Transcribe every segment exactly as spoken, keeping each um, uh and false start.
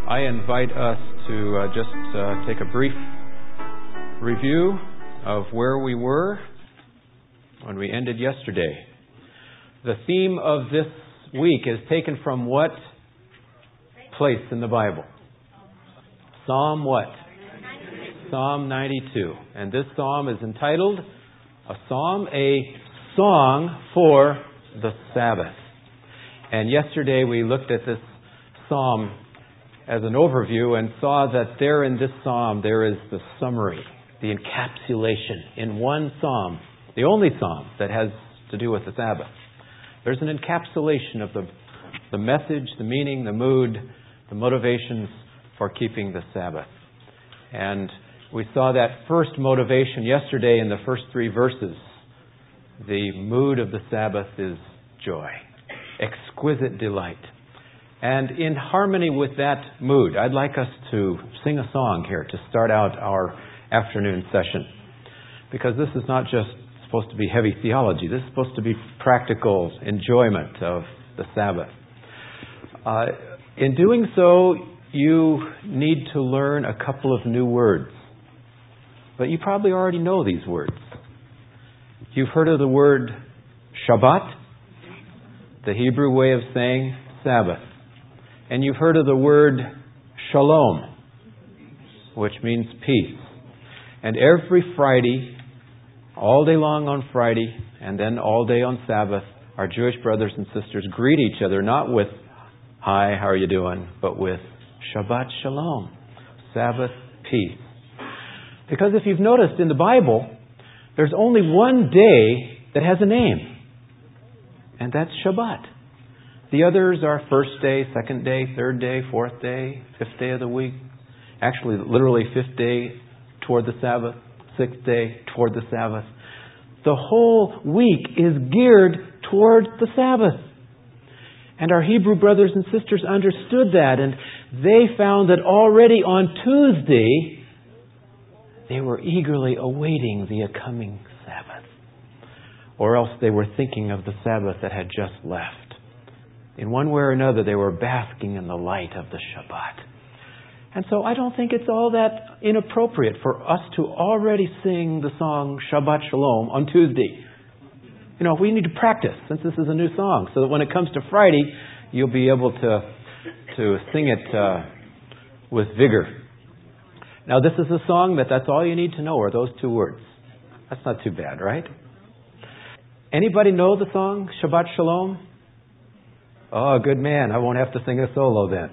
I invite us to uh, just uh, take a brief review of where we were when we ended yesterday. The theme of this week is taken from what place in the Bible? Psalm what? Psalm ninety-two. And this psalm is entitled a psalm, a song for the Sabbath. And yesterday we looked at this psalm as an overview and saw that there in this psalm there is the summary, the encapsulation in one psalm, the only psalm that has to do with the Sabbath. There's an encapsulation of the, the message, the meaning, the mood, the motivations for keeping the Sabbath. And we saw that first motivation yesterday in the first three verses. The mood of the Sabbath is joy, exquisite delight. And in harmony with that mood, I'd like us to sing a song here to start out our afternoon session. Because this is not just supposed to be heavy theology. This is supposed to be practical enjoyment of the Sabbath. Uh, in doing so, you need to learn a couple of new words. But you probably already know these words. You've heard of the word Shabbat, the Hebrew way of saying Sabbath. And you've heard of the word Shalom, which means peace. And every Friday, all day long on Friday, and then all day on Sabbath, our Jewish brothers and sisters greet each other, not with, hi, how are you doing, but with Shabbat Shalom, Sabbath peace. Because if you've noticed in the Bible, there's only one day that has a name, and that's Shabbat. The others are first day, second day, third day, fourth day, fifth day of the week. Actually, literally fifth day toward the Sabbath, sixth day toward the Sabbath. The whole week is geared toward the Sabbath. And our Hebrew brothers and sisters understood that, and they found that already on Tuesday, they were eagerly awaiting the coming Sabbath. Or else they were thinking of the Sabbath that had just left. In one way or another, they were basking in the light of the Shabbat. And so I don't think it's all that inappropriate for us to already sing the song Shabbat Shalom on Tuesday. You know, we need to practice since this is a new song, so that when it comes to Friday, you'll be able to to sing it uh, with vigor. Now, this is a song that that's all you need to know are those two words. That's not too bad, right? Anybody know the song Shabbat Shalom? Oh, good man. I won't have to sing a solo then.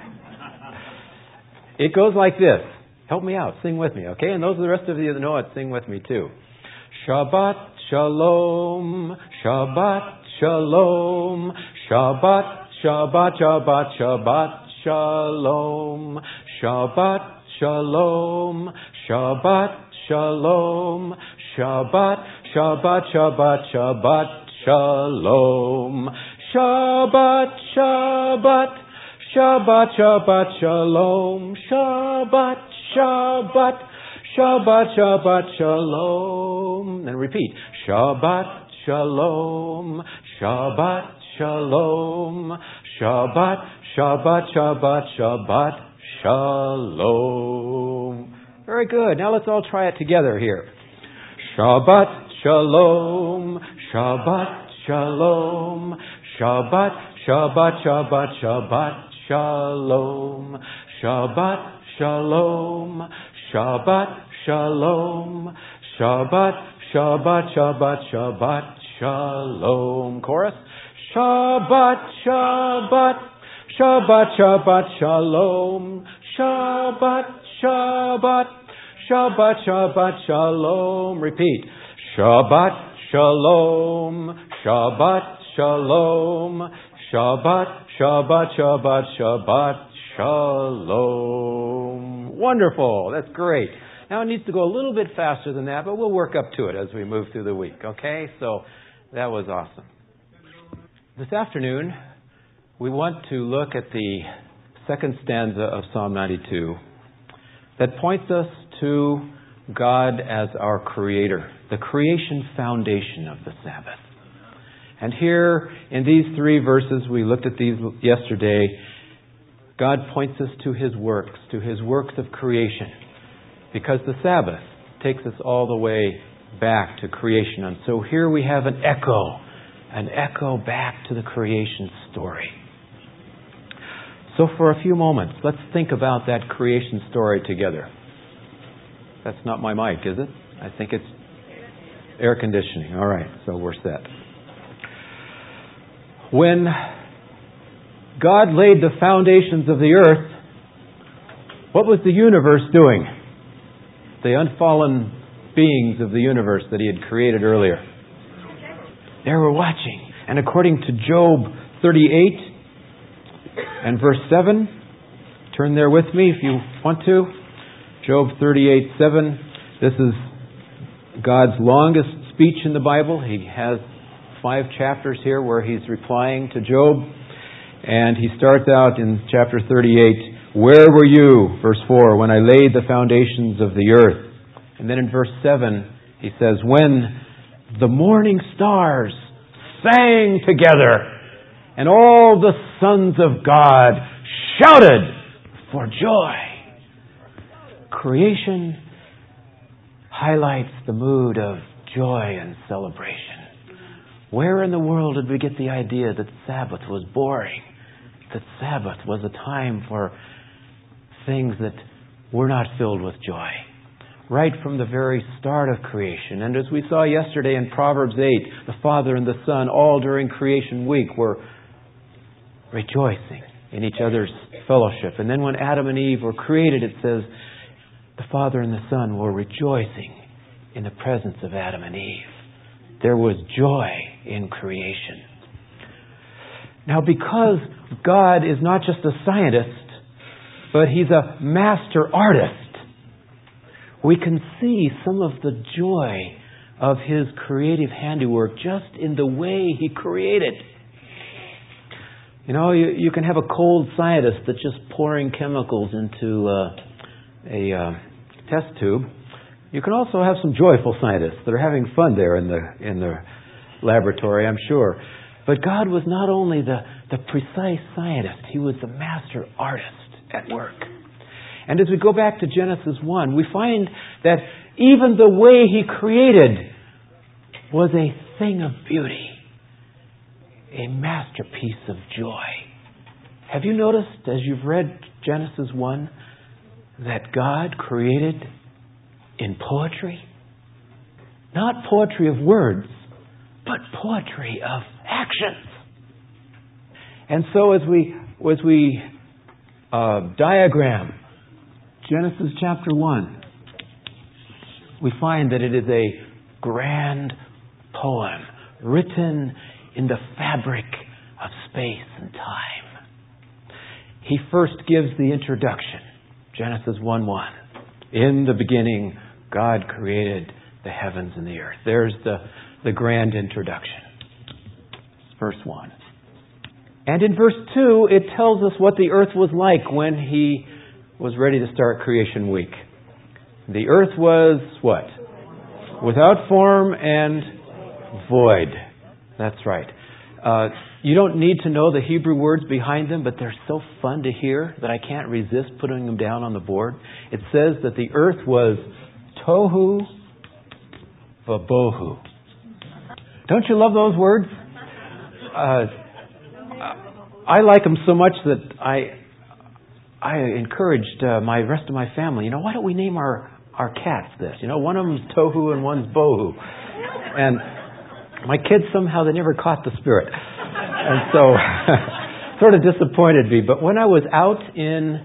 It goes like this. Help me out. Sing with me, okay? And those of the rest of you that know it, sing with me too. Shabbat Shalom, Shabbat Shalom, Shabbat, Shabbat, Shabbat, Shabbat Shalom, Shabbat Shalom, Shabbat Shalom, Shabbat, Shabbat, Shabbat, Shabbat Shalom, Shabbat, Shabbat, Shabbat, Shabbat Shalom, Shabbat, Shabbat, Shabbat, Shabbat Shalom. And repeat. Shabbat Shalom, Shabbat Shalom, Shabbat, Shabbat, Shabbat, Shabbat Shalom. Very good. Now let's all try it together here. Shabbat Shalom, Shabbat Shalom, Shabbat, Shabbat, Shabbat, Shabbat Shalom, Shabbat Shalom, Shabbat Shalom, Shabbat, Shabbat, Shabbat, Shabbat Shalom. Chorus. Shabbat, Shabbat, Shabbat, Shabbat Shalom, Shabbat, Shabbat, Shabbat, Shabbat Shalom. Repeat. Shabbat Shalom, Shabbat Shalom, Shabbat, Shabbat, Shabbat, Shabbat Shalom. Wonderful. That's great. Now it needs to go a little bit faster than that, but we'll work up to it as we move through the week. Okay? So that was awesome. This afternoon, we want to look at the second stanza of Psalm ninety-two that points us to God as our Creator, the creation foundation of the Sabbath. And here in these three verses, we looked at these yesterday, God points us to His works, to His works of creation, because the Sabbath takes us all the way back to creation. And so here we have an echo, an echo back to the creation story. So for a few moments, let's think about that creation story together. That's not my mic, is it? I think it's air conditioning. All right, so we're set. When God laid the foundations of the earth, what was the universe doing? The unfallen beings of the universe that He had created earlier. They were watching. And according to Job thirty-eight and verse seven, turn there with me if you want to. Job thirty-eight seven. This is God's longest speech in the Bible. He has five chapters here where He's replying to Job. And He starts out in chapter thirty-eight, "Where were you," verse four, "when I laid the foundations of the earth?" And then in verse seven, he says, "When the morning stars sang together, and all the sons of God shouted for joy." Creation highlights the mood of joy and celebration. Where in the world did we get the idea that Sabbath was boring? That Sabbath was a time for things that were not filled with joy? Right from the very start of creation. And as we saw yesterday in Proverbs eight, the Father and the Son, all during creation week, were rejoicing in each other's fellowship. And then when Adam and Eve were created, it says, the Father and the Son were rejoicing in the presence of Adam and Eve. There was joy in creation. Now, because God is not just a scientist, but He's a master artist, we can see some of the joy of His creative handiwork just in the way He created. You know, you, you can have a cold scientist that's just pouring chemicals into uh, a uh, test tube. You can also have some joyful scientists that are having fun there in the in the laboratory, I'm sure. But God was not only the, the precise scientist, He was the master artist at work. And as we go back to Genesis one, we find that even the way He created was a thing of beauty, a masterpiece of joy. Have you noticed, as you've read Genesis one, that God created in poetry? Not poetry of words, but poetry of actions. And so as we as we uh, diagram Genesis chapter one, we find that it is a grand poem written in the fabric of space and time. He first gives the introduction, Genesis one one. In the beginning, God created the heavens and the earth. There's the, the grand introduction. Verse one. And in verse two, it tells us what the earth was like when He was ready to start creation week. The earth was what? Without form and void. That's right. Uh, you don't need to know the Hebrew words behind them, but they're so fun to hear that I can't resist putting them down on the board. It says that the earth was tohu vabohu. Don't you love those words? Uh, I like them so much that I I encouraged uh, my rest of my family, you know, why don't we name our, our cats this? You know, one of them's tohu and one's bohu. And my kids somehow, they never caught the spirit. And so, sort of disappointed me. But when I was out in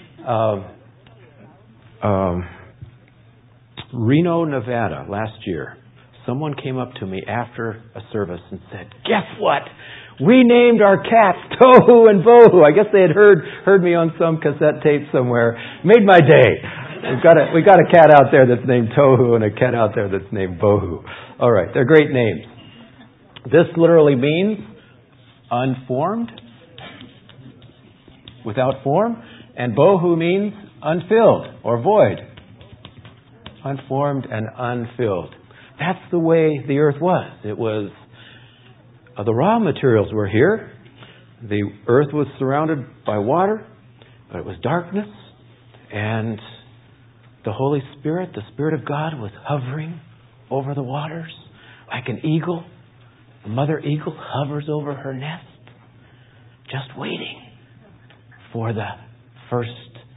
uh, um, Reno, Nevada last year, someone came up to me after a service and said, "Guess what? We named our cats Tohu and Bohu." I guess they had heard heard me on some cassette tape somewhere. Made my day. We've got a we got a cat out there that's named Tohu and a cat out there that's named Bohu. All right, they're great names. This literally means unformed, without form, and Bohu means unfilled or void. Unformed and unfilled. That's the way the earth was. It was Uh, the raw materials were here. The earth was surrounded by water. But it was darkness, and the Holy Spirit, the Spirit of God, was hovering over the waters like an eagle. A mother eagle hovers over her nest, just waiting for the first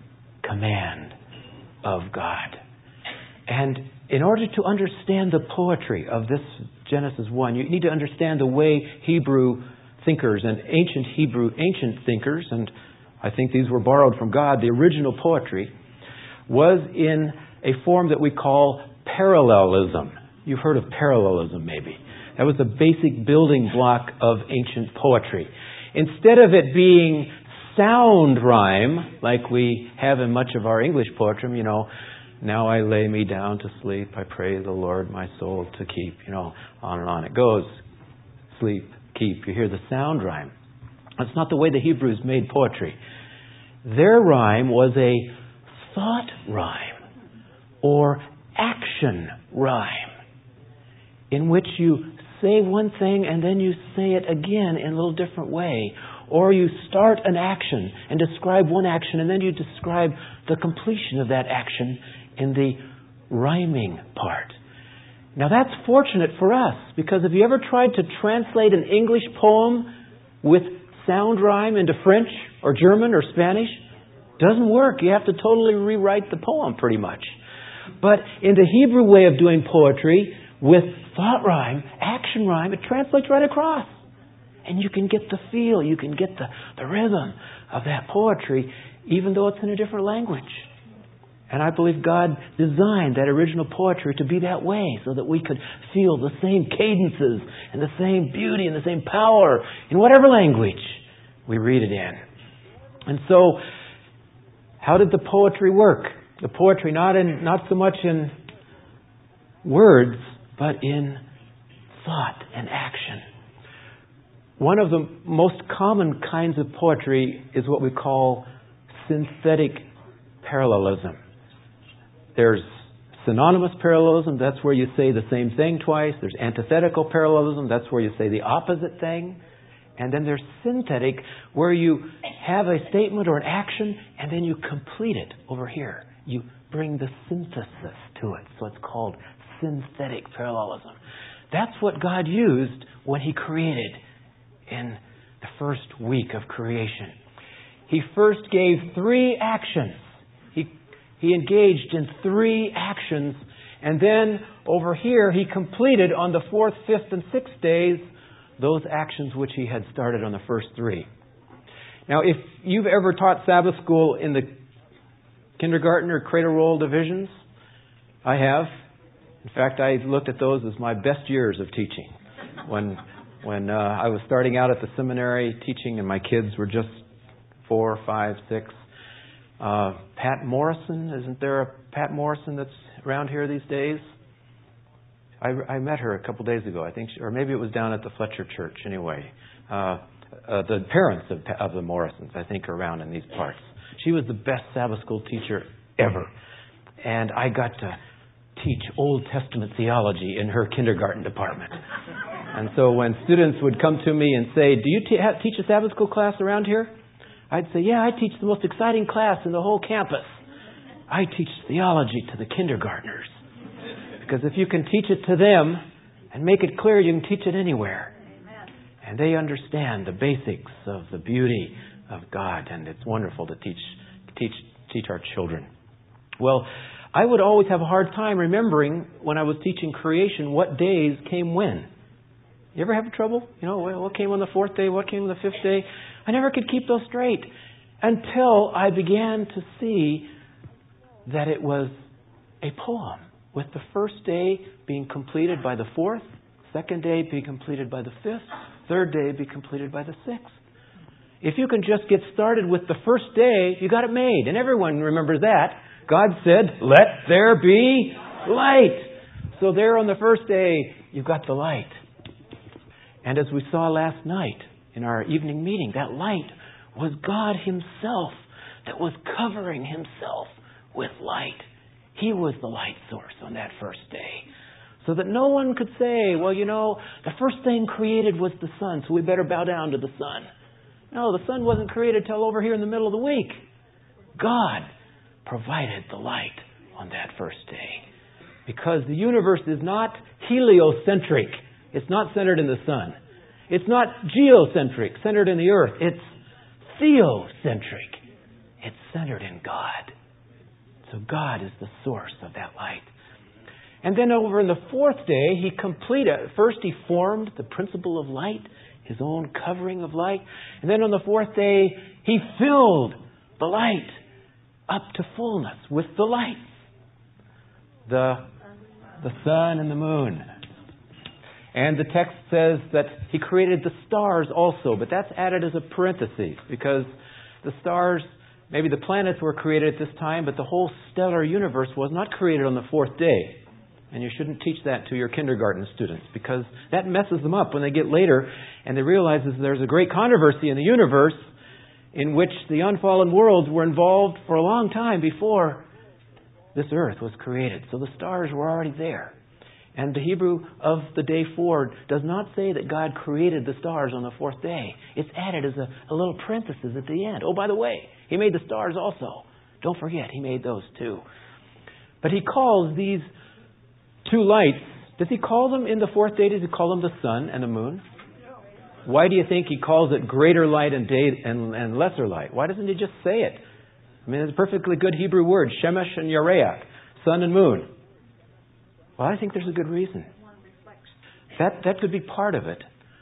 command of God. And in order to understand the poetry of this Genesis one, you need to understand the way Hebrew thinkers and ancient Hebrew, ancient thinkers, and I think these were borrowed from God, the original poetry was in a form that we call parallelism. You've heard of parallelism, maybe. That was the basic building block of ancient poetry. Instead of it being sound rhyme, like we have in much of our English poetry, you know, now I lay me down to sleep, I pray the Lord my soul to keep, you know, on and on it goes. Sleep, keep. You hear the sound rhyme. That's not the way the Hebrews made poetry. Their rhyme was a thought rhyme or action rhyme, in which you say one thing and then you say it again in a little different way. Or you start an action and describe one action and then you describe the completion of that action in the rhyming part. Now that's fortunate for us, because have you ever tried to translate an English poem with sound rhyme into French or German or Spanish? Doesn't work. You have to totally rewrite the poem pretty much. But in the Hebrew way of doing poetry, with thought rhyme, action rhyme, it translates right across. And you can get the feel, you can get the, the rhythm of that poetry, even though it's in a different language. And I believe God designed that original poetry to be that way, so that we could feel the same cadences and the same beauty and the same power in whatever language we read it in. And so, how did the poetry work? The poetry not in not so much in words, but in thought and action. One of the most common kinds of poetry is what we call synthetic parallelism. There's synonymous parallelism, that's where you say the same thing twice. There's antithetical parallelism, that's where you say the opposite thing. And then there's synthetic, where you have a statement or an action and then you complete it over here. You bring the synthesis to it. So it's called synthetic parallelism. That's what God used when He created in the first week of creation. He first gave three actions. He, he engaged in three actions, and then over here He completed on the fourth, fifth, and sixth days those actions which He had started on the first three. Now, if you've ever taught Sabbath school in the kindergarten or cradle roll divisions, I have. In fact, I looked at those as my best years of teaching. When when uh, I was starting out at the seminary teaching and my kids were just four, five, six. Uh, Pat Morrison, isn't there a Pat Morrison that's around here these days? I, I met her a couple days ago, I think, she, or maybe it was down at the Fletcher Church anyway. Uh, uh, the parents of, of the Morrisons, I think, are around in these parts. She was the best Sabbath school teacher ever. And I got to teach Old Testament theology in her kindergarten department. And so when students would come to me and say, do you te- have, teach a Sabbath school class around here? I'd say, yeah, I teach the most exciting class in the whole campus. I teach theology to the kindergartners. Because if you can teach it to them and make it clear, you can teach it anywhere. And they understand the basics of the beauty of God. And it's wonderful to teach teach teach our children. Well, I would always have a hard time remembering when I was teaching creation what days came when. You ever have trouble? You know, what came on the fourth day? What came on the fifth day? I never could keep those straight until I began to see that it was a poem, with the first day being completed by the fourth, second day being completed by the fifth, third day be completed by the sixth. If you can just get started with the first day, you got it made. And everyone remembers that. God said, let there be light. So there on the first day, you've got the light. And as we saw last night in our evening meeting, that light was God Himself that was covering Himself with light. He was the light source on that first day. So that no one could say, well, you know, the first thing created was the sun, so we better bow down to the sun. No, the sun wasn't created till over here in the middle of the week. God provided the light on that first day. Because the universe is not heliocentric. It's not centered in the sun. It's not geocentric, centered in the earth. It's theocentric. It's centered in God. So God is the source of that light. And then over in the fourth day, He completed. First He formed the principle of light, His own covering of light. And then on the fourth day, He filled the light up to fullness with the lights. The, the sun and the moon. And the text says that He created the stars also, but that's added as a parenthesis because the stars, maybe the planets were created at this time, but the whole stellar universe was not created on the fourth day. And you shouldn't teach that to your kindergarten students because that messes them up when they get later and they realize that there's a great controversy in the universe in which the unfallen worlds were involved for a long time before this earth was created. So the stars were already there. And the Hebrew of the day four does not say that God created the stars on the fourth day. It's added as a, a little parenthesis at the end. Oh, by the way, He made the stars also. Don't forget, He made those too. But He calls these two lights, does He call them in the fourth day, does He call them the sun and the moon? Why do you think He calls it greater light and day and, and lesser light? Why doesn't He just say it? I mean, it's a perfectly good Hebrew word, Shemesh and Yareach, sun and moon. Well, I think there's a good reason. That that could be part of it.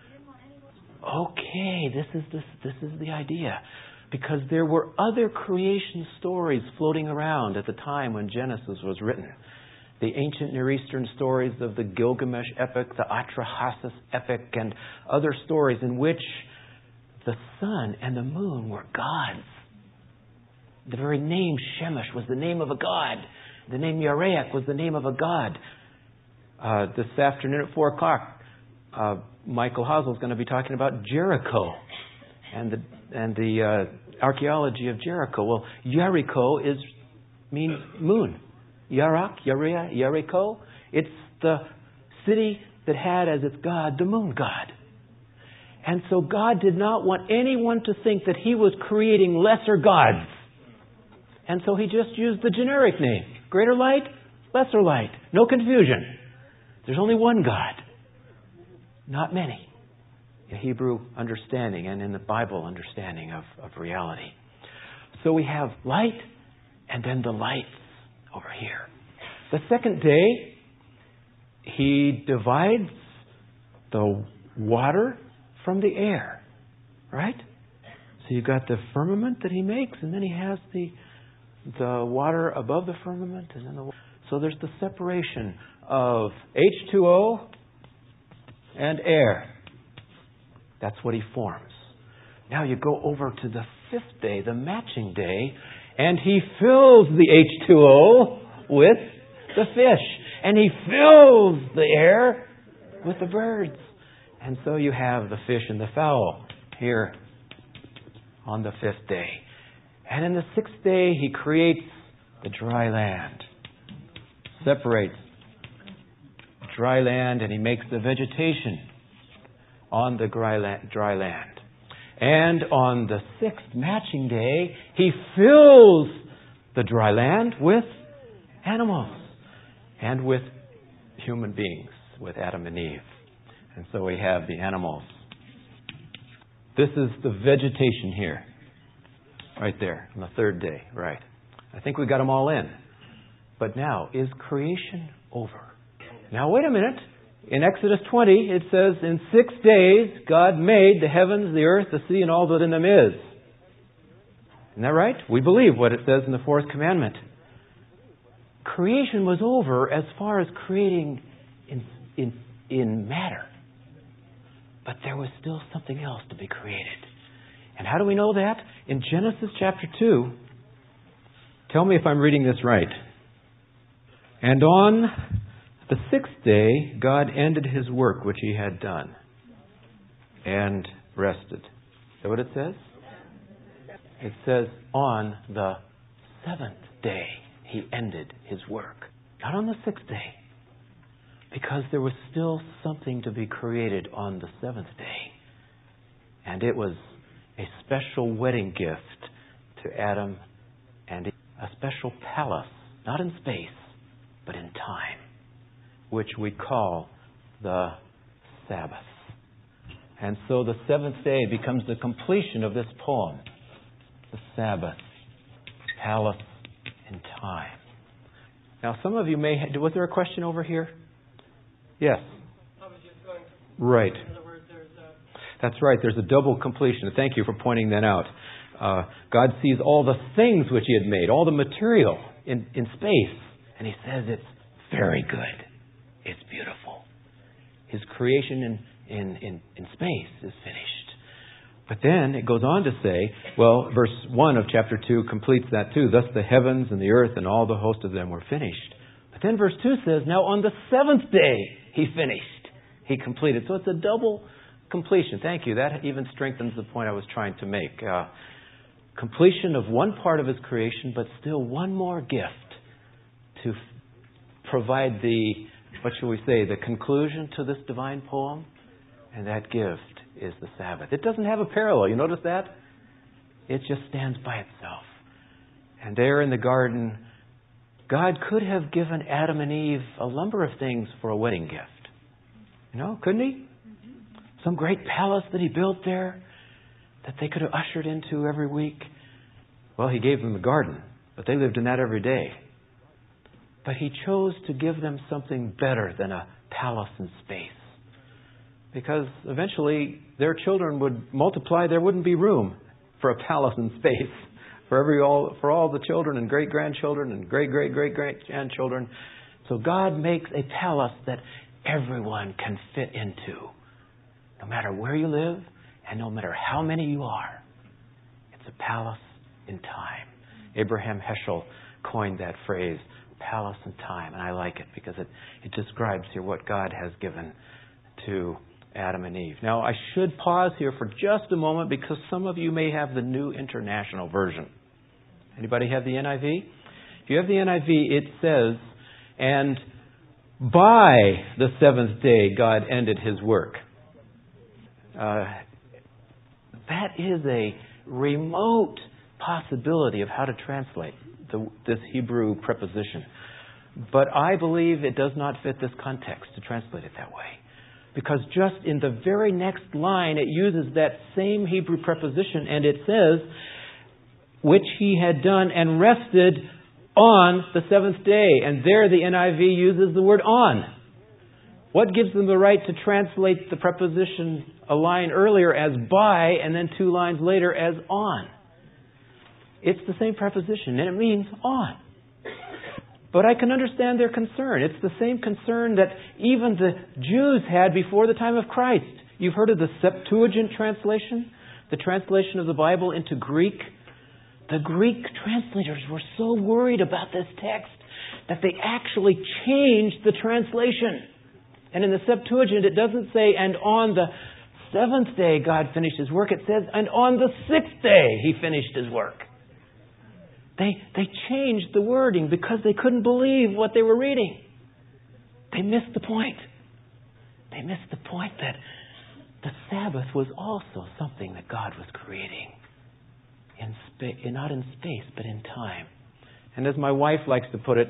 Okay, this is this this is the idea. Because there were other creation stories floating around at the time when Genesis was written. The ancient Near Eastern stories of the Gilgamesh epic, the Atrahasis epic, and other stories in which the sun and the moon were gods. The very name Shemesh was the name of a god. The name Yareach was the name of a god. Uh, this afternoon at four o'clock, uh, Michael Hazel is going to be talking about Jericho and the and the uh, archaeology of Jericho. Well, Jericho is means moon. Yarak, Yareach, Jericho. It's the city that had as its god the moon god. And so God did not want anyone to think that He was creating lesser gods. And so He just used the generic name. Greater light, lesser light. No confusion. There's only one God. Not many. In Hebrew understanding and in the Bible understanding of, of reality. So we have light and then the lights over here. The second day, He divides the water from the air. Right? So you've got the firmament that He makes, and then He has the the water above the firmament, and then the water. So there's the separation of H two O and air. That's what He forms. Now you go over to the fifth day, the matching day, and He fills the H two O with the fish. And He fills the air with the birds. And so you have the fish and the fowl here on the fifth day. And in the sixth day, He creates the dry land. Separates dry land, and He makes the vegetation on the dry land. And on the sixth matching day, He fills the dry land with animals and with human beings, with Adam and Eve. And so we have the animals. This is the vegetation here. Right there, on the third day. Right. I think we got them all in. But now, is creation over? Now, wait a minute. In Exodus twenty, it says, in six days, God made the heavens, the earth, the sea, and all that in them is. Isn't that right? We believe what it says in the fourth commandment. Creation was over as far as creating in, in, in matter. But there was still something else to be created. And how do we know that? In Genesis chapter two, tell me if I'm reading this right. And on the sixth day, God ended His work which He had done and rested. Is that what it says? It says on the seventh day He ended His work. Not on the sixth day. Because there was still something to be created on the seventh day. And it was a special wedding gift to Adam and a special palace, not in space, but in time, which we call the Sabbath. And so the seventh day becomes the completion of this poem. The Sabbath, palace in time. Now some of you may... Ha- was there a question over here? Yes. I was just going to... Right. In other words, there's a... That's right. There's a double completion. Thank you for pointing that out. Uh, God sees all the things which He had made, all the material in, in space, and He says it's very good. It's beautiful. His creation in, in, in, in space is finished. But then it goes on to say, well, verse one of chapter two completes that too. Thus the heavens and the earth and all the host of them were finished. But then verse two says, now on the seventh day He finished. He completed. So it's a double completion. Thank you. That even strengthens the point I was trying to make. Uh, completion of one part of His creation, but still one more gift to f- provide the, what shall we say, the conclusion to this divine poem. And that gift is the Sabbath. It doesn't have a parallel. You notice that? It just stands by itself. And there in the garden, God could have given Adam and Eve a number of things for a wedding gift. You know, couldn't He? Some great palace that He built there that they could have ushered into every week. Well, He gave them the garden, but they lived in that every day. But He chose to give them something better than a palace in space. Because eventually their children would multiply. There wouldn't be room for a palace in space for every all for all the children and great grandchildren and great great great great grandchildren. So God makes a palace that everyone can fit into, no matter where you live and no matter how many you are. It's a palace in time. Abraham Heschel coined that phrase, palace in time, and I like it because it it describes here what God has given to Adam and Eve. Now, I should pause here for just a moment because some of you may have the New International Version. Anybody have the N I V? If you have the N I V, it says, and by the seventh day God ended His work. Uh, that is a remote possibility of how to translate the, this Hebrew preposition. But I believe it does not fit this context to translate it that way. Because just in the very next line, it uses that same Hebrew preposition, and it says, which He had done and rested on the seventh day. And there the N I V uses the word on. What gives them the right to translate the preposition a line earlier as by and then two lines later as on? It's the same preposition, and it means on. But I can understand their concern. It's the same concern that even the Jews had before the time of Christ. You've heard of the Septuagint translation? The translation of the Bible into Greek? The Greek translators were so worried about this text that they actually changed the translation. And in the Septuagint, it doesn't say, and on the seventh day God finished His work. It says, and on the sixth day He finished His work. They they changed the wording because they couldn't believe what they were reading. They missed the point. They missed the point that the Sabbath was also something that God was creating. In spa- not in space, but in time. And as my wife likes to put it,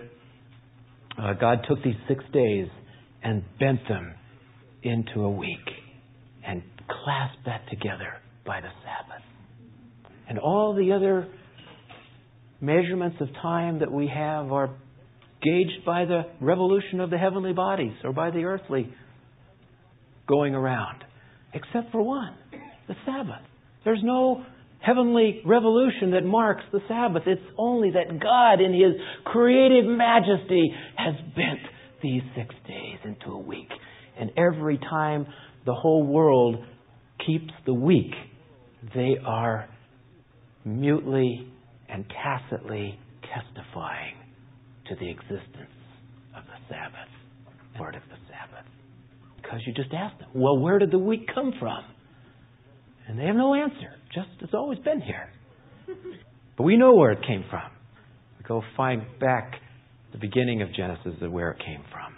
uh, God took these six days and bent them into a week and clasped that together by the Sabbath. And all the other measurements of time that we have are gauged by the revolution of the heavenly bodies or by the earthly going around. Except for one, the Sabbath. There's no heavenly revolution that marks the Sabbath. It's only that God in His creative majesty has bent these six days into a week. And every time the whole world keeps the week, they are mutely and tacitly testifying to the existence of the Sabbath, word of the Sabbath. Because you just ask them, well, where did the week come from? And they have no answer. Just it's always been here. But we know where it came from. We go find back the beginning of Genesis of where it came from.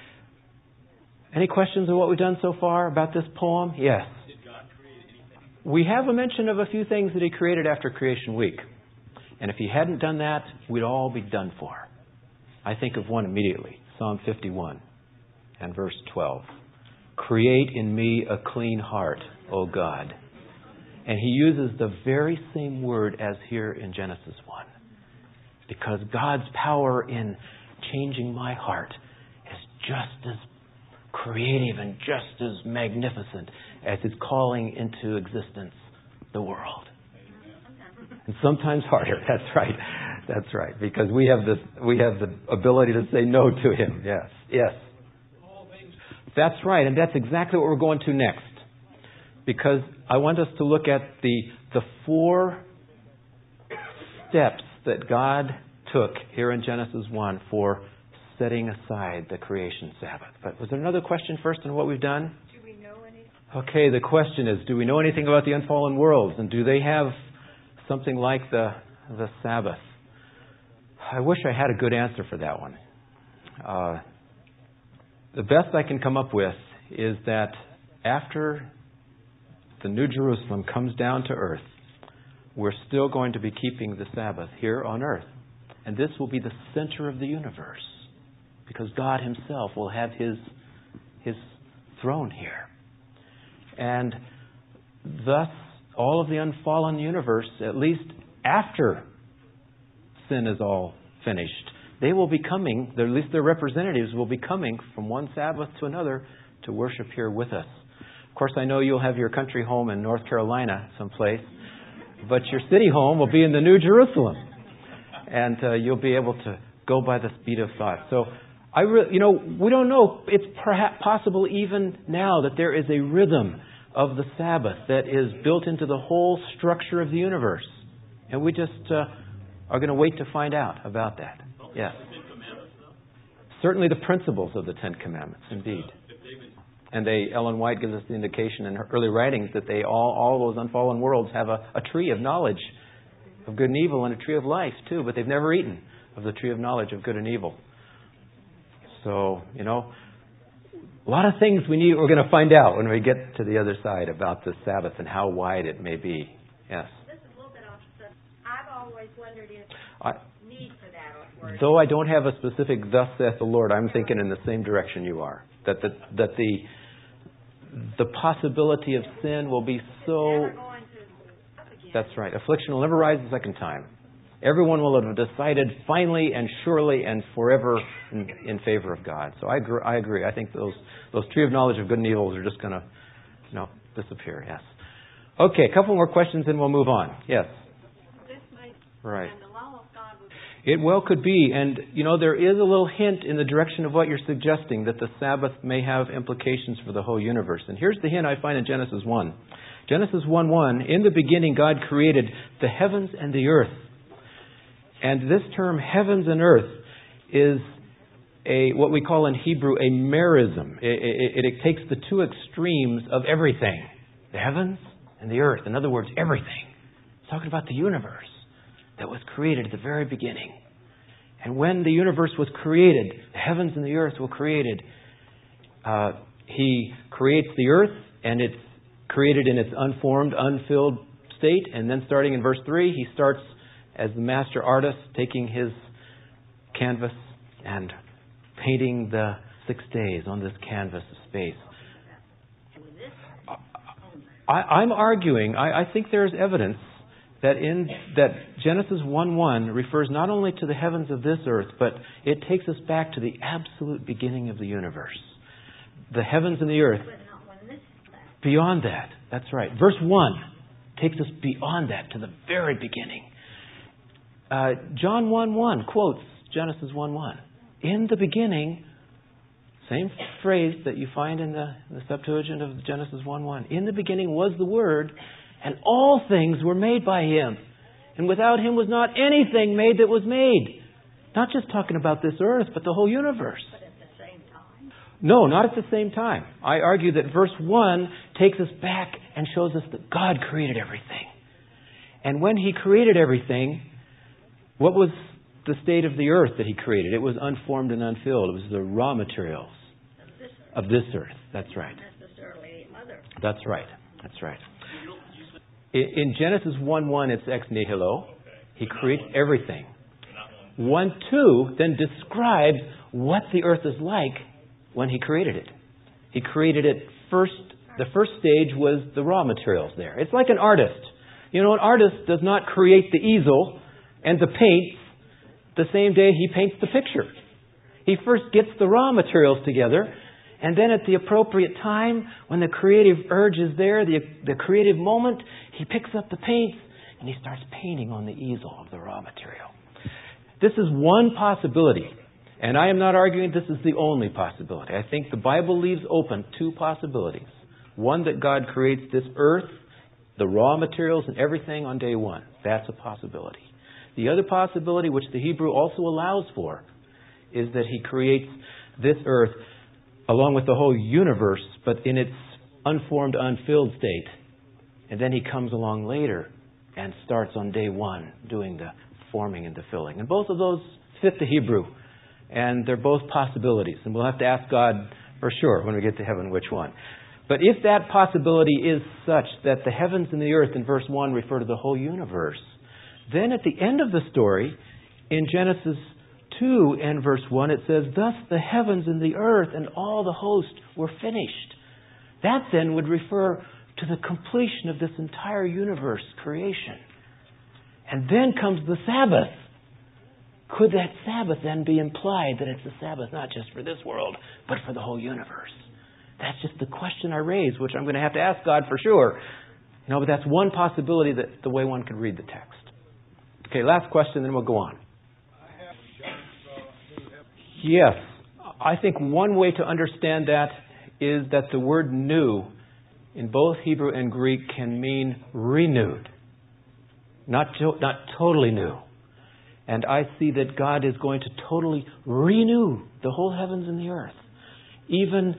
Any questions of what we've done so far about this poem? Yes. Did God create anything? We have a mention of a few things that He created after creation week. And if He hadn't done that, we'd all be done for. I think of one immediately. Psalm fifty-one and verse twelve. Create in me a clean heart, O God. And He uses the very same word as here in Genesis one. Because God's power in changing my heart is just as creative and just as magnificent as His calling into existence the world. And sometimes harder. That's right. That's right. Because we have this, we have the ability to say no to Him. Yes. Yes. That's right. And that's exactly what we're going to next. Because I want us to look at the the four steps that God took here in Genesis one for setting aside the creation Sabbath. But was there another question first on what we've done? Do we know anything? Okay, the question is, do we know anything about the unfallen worlds? And do they have something like the the Sabbath? I wish I had a good answer for that one. Uh, the best I can come up with is that after the New Jerusalem comes down to earth, we're still going to be keeping the Sabbath here on earth. And this will be the center of the universe, because God Himself will have His His throne here. And thus, all of the unfallen universe, at least after sin is all finished, they will be coming, at least their representatives will be coming from one Sabbath to another to worship here with us. Of course, I know you'll have your country home in North Carolina someplace, but your city home will be in the New Jerusalem. And uh, you'll be able to go by the speed of thought. So, I re- you know, we don't know. It's perhaps possible even now that there is a rhythm of the Sabbath that is built into the whole structure of the universe. And we just uh, are going to wait to find out about that. Yes. Certainly the principles of the Ten Commandments, indeed. And they, Ellen White gives us the indication in her early writings that they all, all those unfallen worlds have a, a tree of knowledge of good and evil and a tree of life too, but they've never eaten of the tree of knowledge of good and evil. So, you know, a lot of things we need, we're going to find out when we get to the other side about the Sabbath and how wide it may be. Yes. This is a little bit off the subject. I've always wondered if I, need for that word. Though I don't have a specific "thus saith the Lord," I'm thinking in the same direction you are. That the that the the possibility of sin will be so. That's right. Affliction will never rise a second time. Everyone will have decided finally and surely and forever in, in favor of God. So I agree. I agree. I think those those tree of knowledge of good and evil are just going to, you know, disappear. Yes. Okay. A couple more questions and we'll move on. Yes. This may, right. And the law of God would It well could be. And, you know, there is a little hint in the direction of what you're suggesting, that the Sabbath may have implications for the whole universe. And here's the hint I find in Genesis one. Genesis one one, in the beginning God created the heavens and the earth. And this term, heavens and earth, is a what we call in Hebrew a merism. It, it, it takes the two extremes of everything. The heavens and the earth. In other words, everything. It's talking about the universe that was created at the very beginning. And when the universe was created, the heavens and the earth were created, uh, He creates the earth, and it's created in its unformed, unfilled state. And then starting in verse three, He starts as the master artist, taking his canvas and painting the six days on this canvas of space. I, I'm arguing, I, I think there's evidence that in that Genesis one one refers not only to the heavens of this earth, but it takes us back to the absolute beginning of the universe. The heavens and the earth. Beyond that. That's right. Verse one takes us beyond that to the very beginning. Uh, John one one quotes Genesis one one. In the beginning, same phrase that you find in the, the Septuagint of Genesis one one. In the beginning was the Word, and all things were made by Him. And without Him was not anything made that was made. Not just talking about this earth, but the whole universe. But at the same time? No, not at the same time. I argue that verse one takes us back and shows us that God created everything. And when He created everything, what was the state of the earth that He created? It was unformed and unfilled. It was the raw materials of this earth. That's right. That's right. That's right. In Genesis one one, it's ex nihilo. He creates everything. one two then describes what the earth is like when He created it. He created it first. The first stage was the raw materials there. It's like an artist. You know, an artist does not create the easel and the paints the same day he paints the picture. He first gets the raw materials together, and then at the appropriate time, when the creative urge is there, the, the creative moment, he picks up the paints and he starts painting on the easel of the raw material. This is one possibility. And I am not arguing this is the only possibility. I think the Bible leaves open two possibilities. One, that God creates this earth, the raw materials and everything on day one. That's a possibility. The other possibility, which the Hebrew also allows for, is that He creates this earth along with the whole universe, but in its unformed, unfilled state. And then He comes along later and starts on day one doing the forming and the filling. And both of those fit the Hebrew. And they're both possibilities. And we'll have to ask God for sure when we get to heaven which one. But if that possibility is such that the heavens and the earth in verse one refer to the whole universe, then at the end of the story, in Genesis two and verse one, it says, "Thus the heavens and the earth and all the host were finished." That then would refer to the completion of this entire universe creation. And then comes the Sabbath. Could that Sabbath then be implied that it's a Sabbath not just for this world, but for the whole universe? That's just the question I raise, which I'm going to have to ask God for sure. You know, but that's one possibility, that the way one could read the text. Okay, last question, then we'll go on. Yes, I think one way to understand that is that the word new in both Hebrew and Greek can mean renewed. Not, to, not totally new. And I see that God is going to totally renew the whole heavens and the earth. Even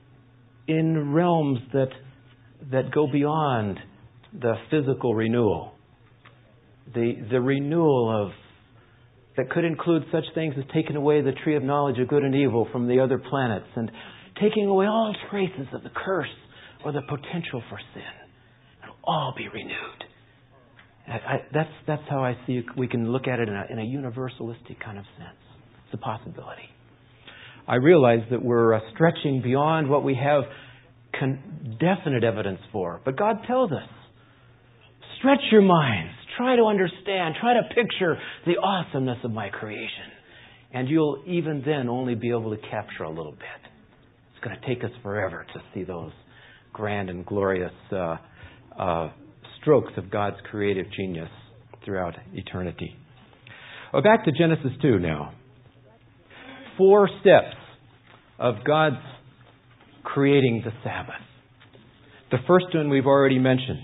in realms that that go beyond the physical renewal. The the renewal of that could include such things as taking away the tree of knowledge of good and evil from the other planets and taking away all traces of the curse or the potential for sin. It'll all be renewed. I, I, that's that's how I see we can look at it in a, in a universalistic kind of sense. It's a possibility. I realize that we're uh, stretching beyond what we have con- definite evidence for. But God tells us, stretch your minds. Try to understand. Try to picture the awesomeness of my creation. And you'll even then only be able to capture a little bit. It's going to take us forever to see those grand and glorious uh, uh, strokes of God's creative genius throughout eternity. Well, back to Genesis two now. Four steps of God's creating the Sabbath. The first one we've already mentioned.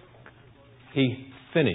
He finished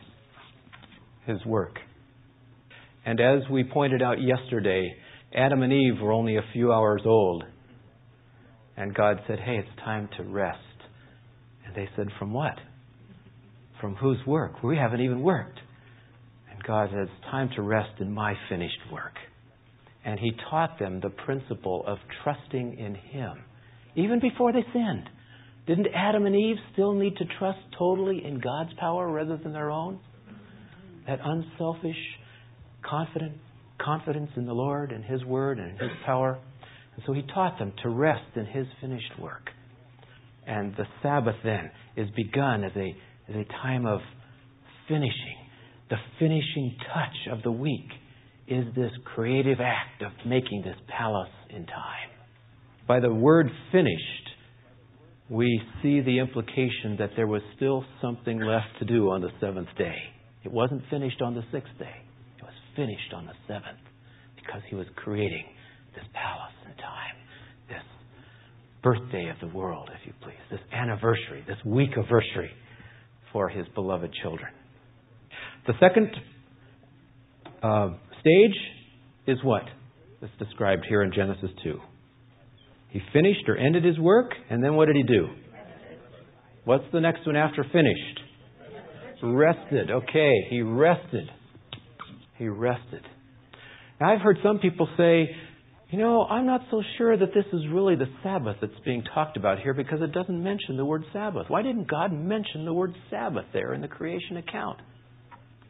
His work. And as we pointed out yesterday, Adam and Eve were only a few hours old. And God said, hey, it's time to rest. And they said, from what? From whose work? We haven't even worked. And God said, it's time to rest in my finished work. And He taught them the principle of trusting in Him. Even before they sinned. Didn't Adam and Eve still need to trust totally in God's power rather than their own? That unselfish, confident confidence in the Lord and His Word and His power. And so He taught them to rest in His finished work. And the Sabbath then is begun as a, as a time of finishing. The finishing touch of the week is this creative act of making this palace in time. By the word finished, we see the implication that there was still something left to do on the seventh day. It wasn't finished on the sixth day. It was finished on the seventh because He was creating this palace in time, this birthday of the world, if you please, this anniversary, this week anniversary for His beloved children. The second uh, stage is what? It's described here in Genesis two. He finished or ended His work, and then what did He do? What's the next one after finished? Rested. Okay, He rested. He rested. Now, I've heard some people say, you know, I'm not so sure that this is really the Sabbath that's being talked about here because it doesn't mention the word Sabbath. Why didn't God mention the word Sabbath there in the creation account?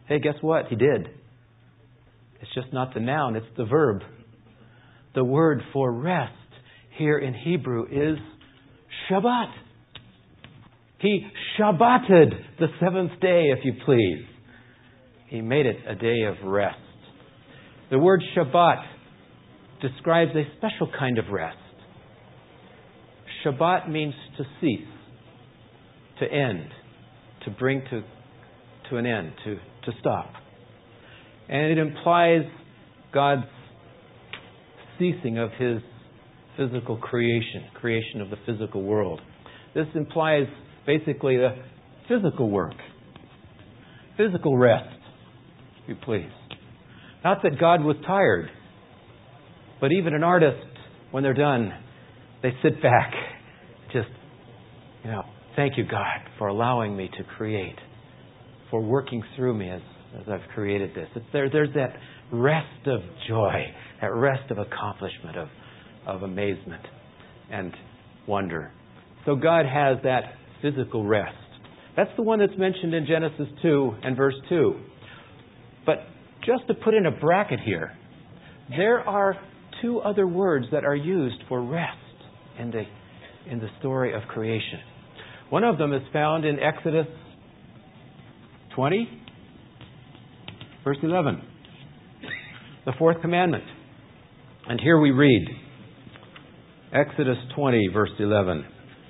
Hey, guess what? He did. It's just not the noun, it's the verb. The word for rest here in Hebrew is Shabbat. He Shabbated the seventh day, if you please. He made it a day of rest. The word Shabbat describes a special kind of rest. Shabbat means to cease, to end, to bring to, to an end, to, to stop. And it implies God's ceasing of His physical creation, creation of the physical world. This implies basically the physical work, physical rest, if you please. Not that God was tired, but even an artist, when they're done, they sit back, just, you know, thank you, God, for allowing me to create, for working through me as, as I've created this. It's there, there's that rest of joy, that rest of accomplishment, of, of amazement and wonder. So God has that physical rest. That's the one that's mentioned in Genesis two and verse two. But just to put in a bracket here, there are two other words that are used for rest in the in the story of creation. One of them is found in Exodus twenty, verse eleven, the fourth commandment. And here we read, Exodus twenty, verse eleven.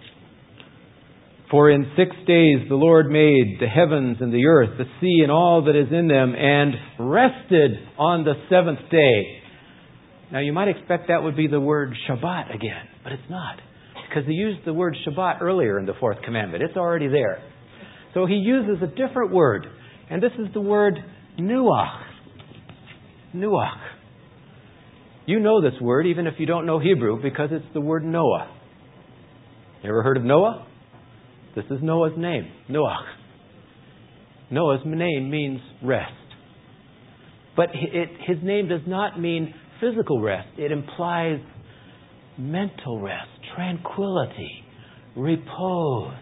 For in six days the Lord made the heavens and the earth, the sea and all that is in them, and rested on the seventh day. Now you might expect that would be the word Shabbat again, but it's not. Because he used the word Shabbat earlier in the fourth commandment. It's already there. So he uses a different word. And this is the word nuach. Nuach. You know this word even if you don't know Hebrew because it's the word Noah. You ever heard of Noah? This is Noah's name, Noach. Noah's name means rest. But it, his name does not mean physical rest. It implies mental rest, tranquility, repose,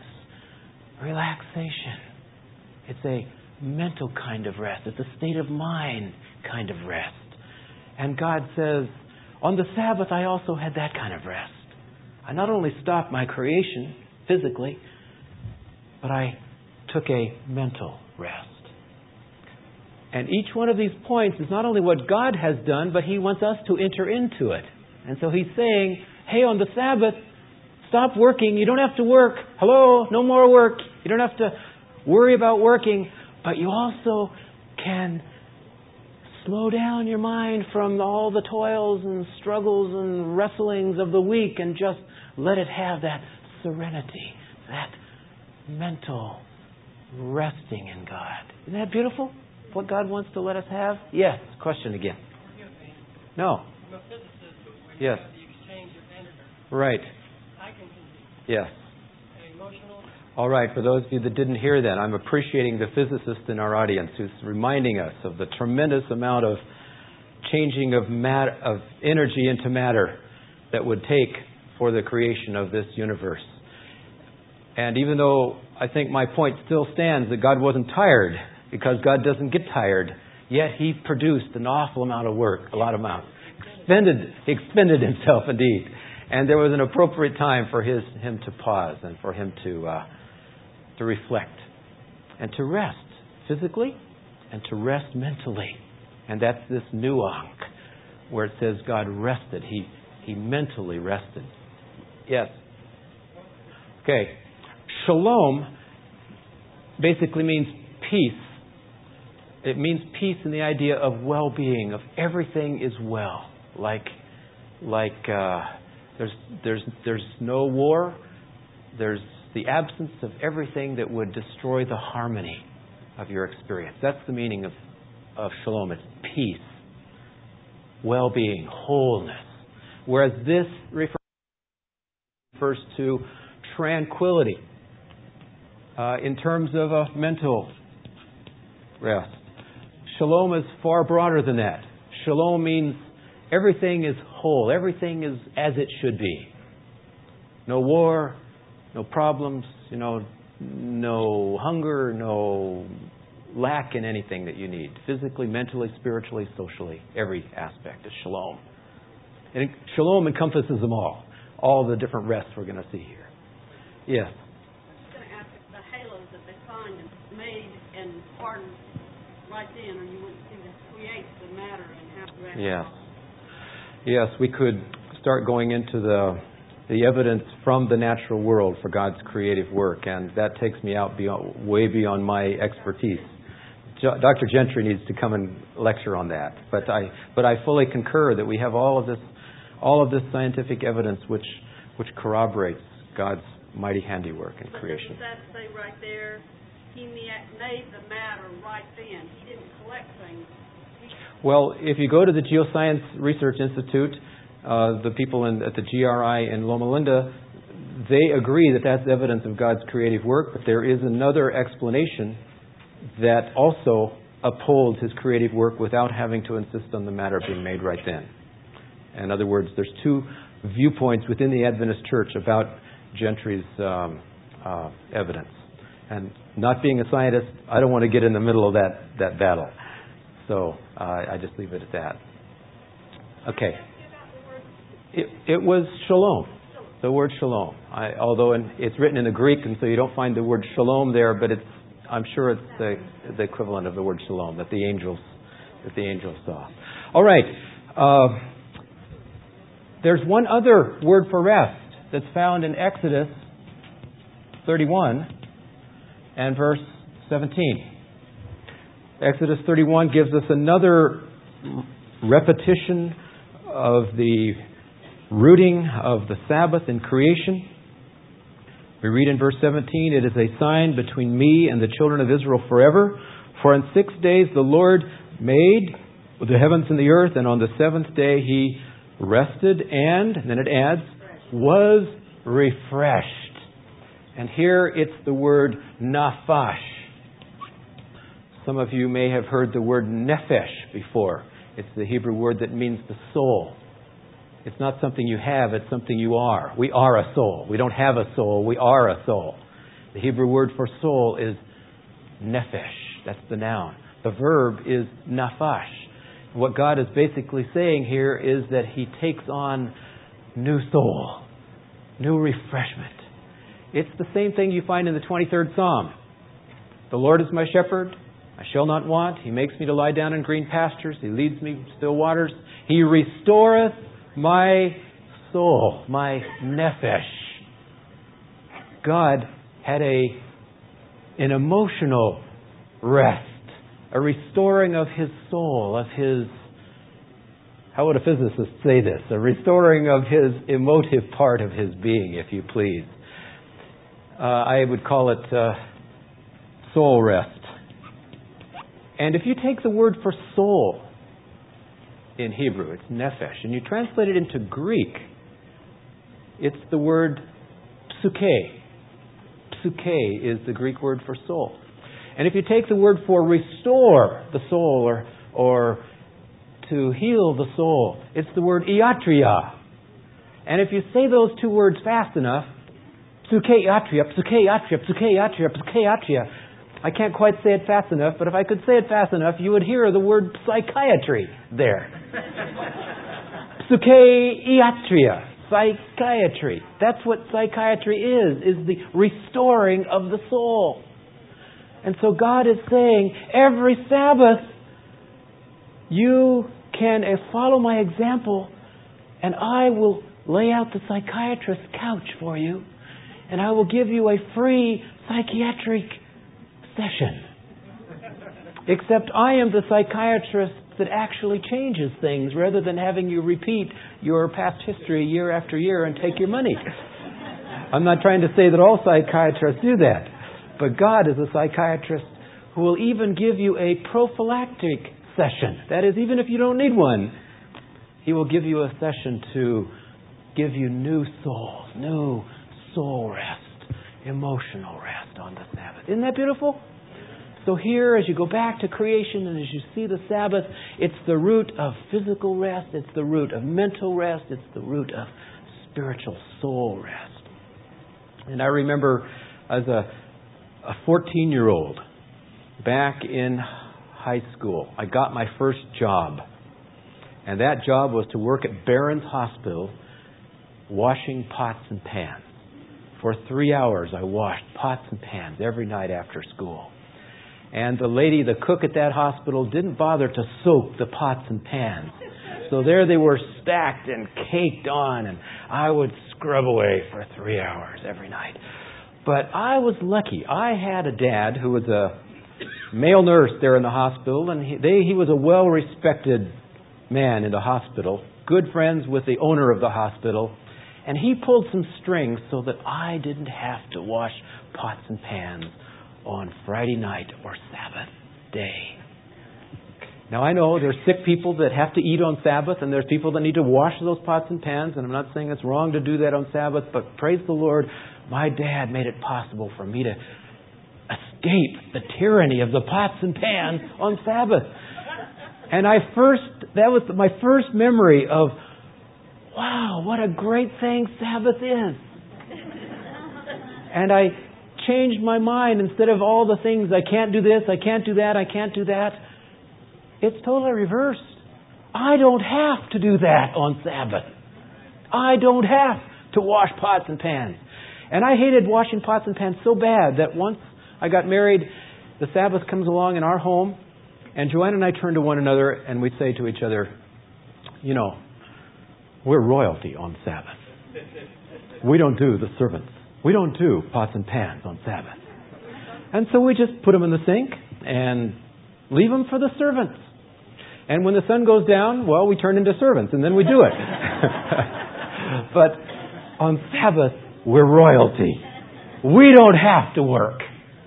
relaxation. It's a mental kind of rest. It's a state of mind kind of rest. And God says, on the Sabbath I also had that kind of rest. I not only stopped my creation physically, but I took a mental rest. And each one of these points is not only what God has done, but He wants us to enter into it. And so He's saying, hey, on the Sabbath, stop working. You don't have to work. Hello, no more work. You don't have to worry about working. But you also can slow down your mind from all the toils and struggles and wrestlings of the week and just let it have that serenity, that mental resting in God. Isn't that beautiful? What God wants to let us have? Yes. Question again. Forgive me. No. I'm a physicist, but when Yes. you have the exchange of energy, Right. I can conceive Yes. an emotional. All right. For those of you that didn't hear that, I'm appreciating the physicist in our audience who's reminding us of the tremendous amount of changing of mat- of energy into matter that would take for the creation of this universe. And even though I think my point still stands that God wasn't tired, because God doesn't get tired, yet He produced an awful amount of work, a lot of amount. Expended, expended Himself indeed. And there was an appropriate time for his Him to pause and for Him to uh, to reflect and to rest physically and to rest mentally. And that's this nuance where it says God rested. He, he mentally rested. Yes. Okay. Shalom basically means peace. It means peace in the idea of well-being, of everything is well. Like, like uh, there's there's there's no war. There's the absence of everything that would destroy the harmony of your experience. That's the meaning of of shalom. It's peace, well-being, wholeness. Whereas this refers to tranquility uh, in terms of a mental rest. Shalom is far broader than that. Shalom means everything is whole. Everything is as it should be. No war, no problems, you know, no hunger, no lack in anything that you need. Physically, mentally, spiritually, socially. Every aspect is shalom. And shalom encompasses them all. All the different rests we're going to see here. Yes? I was going to ask if the halos that they find made and hardened right then, or you wouldn't see that creates the matter and how to rest. Yes. Yes, we could start going into the the evidence from the natural world for God's creative work, and that takes me out beyond, way beyond my expertise. Doctor Gentry needs to come and lecture on that, but I but I fully concur that we have all of this all of this scientific evidence which which corroborates God's mighty handiwork in but creation. Does that say right there? He made the matter right then. He didn't collect things. Well, if you go to the Geoscience Research Institute, uh, the people in, at the G R I in Loma Linda, they agree that that's evidence of God's creative work, but there is another explanation that also upholds His creative work without having to insist on the matter being made right then. In other words, there's two viewpoints within the Adventist Church about Gentry's um, uh, evidence. And not being a scientist, I don't want to get in the middle of that, that battle. So uh, I just leave it at that. Okay. It, it was shalom, the word shalom. I, although in, it's written in the Greek, and so you don't find the word shalom there, but it's I'm sure it's the, the equivalent of the word shalom that the angels that the angels saw. All right. Uh, there's one other word for rest that's found in Exodus thirty-one and verse seventeen. Exodus thirty-one gives us another repetition of the rooting of the Sabbath in creation. We read in verse seventeen, "It is a sign between me and the children of Israel forever. For in six days the Lord made the heavens and the earth, and on the seventh day He rested and," then it adds, "was refreshed." And here it's the word nafash. Some of you may have heard the word nephesh before. It's the Hebrew word that means the soul. It's not something you have, it's something you are. We are a soul. We don't have a soul, we are a soul. The Hebrew word for soul is nephesh. That's the noun. The verb is nafash. What God is basically saying here is that He takes on new soul, new refreshment. It's the same thing you find in the twenty-third Psalm. "The Lord is my shepherd, I shall not want. He makes me to lie down in green pastures. He leads me to still waters. He restoreth my soul," my nephesh. God had a an emotional rest, a restoring of His soul, of His, how would a physicist say this? A restoring of His emotive part of His being, if you please. Uh, I would call it uh, soul rest. And if you take the word for soul in Hebrew, it's nephesh, and you translate it into Greek, it's the word psuche. Psuche is the Greek word for soul. And if you take the word for restore the soul or, or to heal the soul, it's the word iatria. And if you say those two words fast enough, psucheiatria, psucheiatria, psucheiatria, psucheiatria, I can't quite say it fast enough, but if I could say it fast enough, you would hear the word psychiatry there. Psucheiatria, psychiatry. That's what psychiatry is, is the restoring of the soul. And so God is saying, every Sabbath, you can follow my example, and I will lay out the psychiatrist's couch for you, and I will give you a free psychiatric session. Except I am the psychiatrist that actually changes things rather than having you repeat your past history year after year and take your money. I'm not trying to say that all psychiatrists do that, but God is a psychiatrist who will even give you a prophylactic session. That is, even if you don't need one, He will give you a session to give you new souls, new soul rest, emotional rest on the Sabbath. Isn't that beautiful? So here, as you go back to creation and as you see the Sabbath, it's the root of physical rest, it's the root of mental rest, it's the root of spiritual soul rest. And I remember as a a fourteen-year-old, back in high school, I got my first job. And that job was to work at Barron's Hospital washing pots and pans. For three hours, I washed pots and pans every night after school. And the lady, the cook at that hospital, didn't bother to soak the pots and pans. So there they were stacked and caked on, and I would scrub away for three hours every night. But I was lucky. I had a dad who was a male nurse there in the hospital, and he, they, he was a well-respected man in the hospital, good friends with the owner of the hospital, and he pulled some strings so that I didn't have to wash pots and pans on Friday night or Sabbath day. Now, I know there's sick people that have to eat on Sabbath, and there's people that need to wash those pots and pans, and I'm not saying it's wrong to do that on Sabbath, but praise the Lord, my dad made it possible for me to escape the tyranny of the pots and pans on Sabbath. And I first, that was my first memory of, wow, what a great thing Sabbath is. And I changed my mind. Instead of all the things, I can't do this, I can't do that, I can't do that. It's totally reversed. I don't have to do that on Sabbath. I don't have to wash pots and pans. And I hated washing pots and pans so bad that once I got married, the Sabbath comes along in our home, and Joanne and I turn to one another and we say to each other, you know, we're royalty on Sabbath. We don't do the servants. We don't do pots and pans on Sabbath. And so we just put them in the sink and leave them for the servants. And when the sun goes down, well, we turn into servants and then we do it. But on Sabbath, we're royalty. We don't have to work.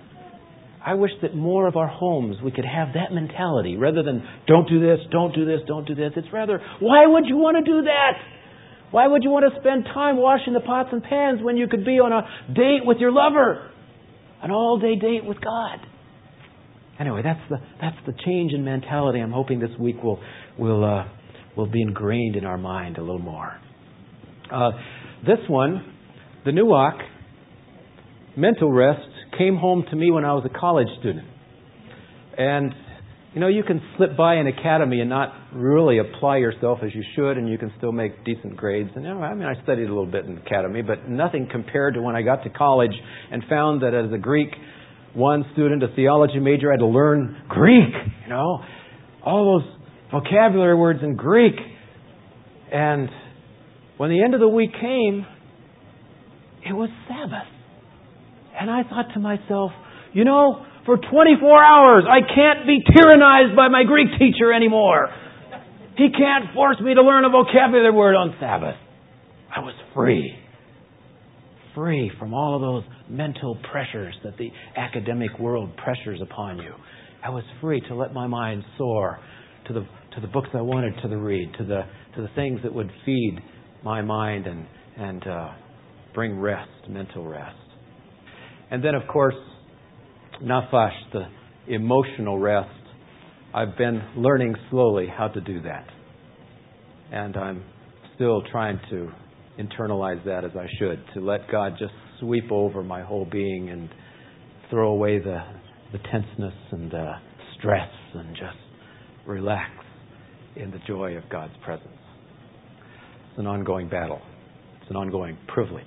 I wish that more of our homes we could have that mentality rather than don't do this, don't do this, don't do this. It's rather, why would you want to do that? Why would you want to spend time washing the pots and pans when you could be on a date with your lover? An all-day date with God. Anyway, that's the that's the change in mentality I'm hoping this week will will uh, will be ingrained in our mind a little more. Uh, this one, the Nuwak, mental rest, came home to me when I was a college student. And, you know, you can slip by an academy and not really apply yourself as you should, and you can still make decent grades. And, you know, I mean, I studied a little bit in academy, but nothing compared to when I got to college and found that as a Greek one student, a theology major, I had to learn Greek, you know, all those vocabulary words in Greek. And when the end of the week came, it was Sabbath. And I thought to myself, you know, for twenty-four hours, I can't be tyrannized by my Greek teacher anymore. He can't force me to learn a vocabulary word on Sabbath. I was free. Free from all of those mental pressures that the academic world pressures upon you. I was free to let my mind soar to the to the books I wanted to the read, to the to the things that would feed my mind and and uh, bring rest, mental rest. And then, of course, nafash, the emotional rest. I've been learning slowly how to do that. And I'm still trying to internalize that as I should, to let God just sweep over my whole being and throw away the, the tenseness and the stress and just relax in the joy of God's presence. It's an ongoing battle. It's an ongoing privilege.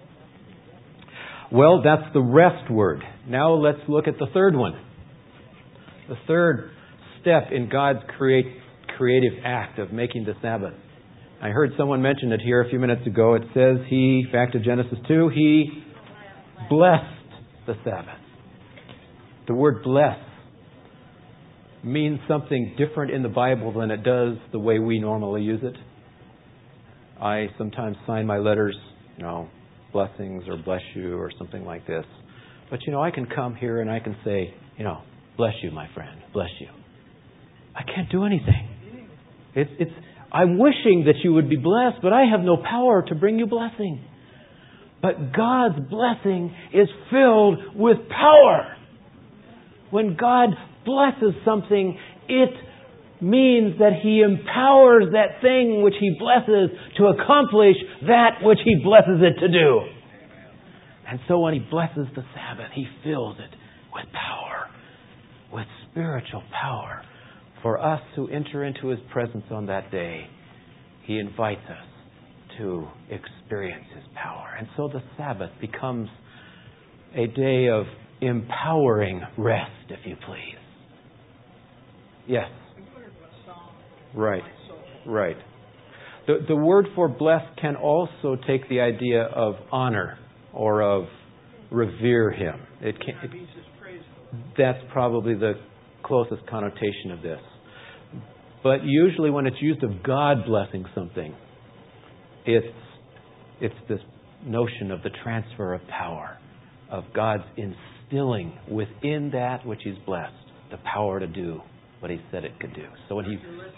Well, that's the rest word. Now let's look at the third one. The third step in God's create, creative act of making the Sabbath. I heard someone mention it here a few minutes ago. It says He, back to Genesis two, He blessed the Sabbath. The word bless means something different in the Bible than it does the way we normally use it. I sometimes sign my letters, you know, blessings or bless you or something like this. But, you know, I can come here and I can say, you know, bless you, my friend, bless you. I can't do anything. It's, it's, I'm wishing that you would be blessed, but I have no power to bring you blessing. But God's blessing is filled with power. When God blesses something, it means that He empowers that thing which He blesses to accomplish that which He blesses it to do. And so when He blesses the Sabbath, He fills it with power. with spiritual power for us who enter into His presence on that day. He invites us to experience His power. And so the Sabbath becomes a day of empowering rest, if you please. Yes. Right. Right. The, the word for blessed can also take the idea of honor or of revere Him. It can, it, that's probably the closest connotation of this. But usually when it's used of God blessing something, it's it's this notion of the transfer of power, of God's instilling within that which He's blessed the power to do what He said it could do. So when He...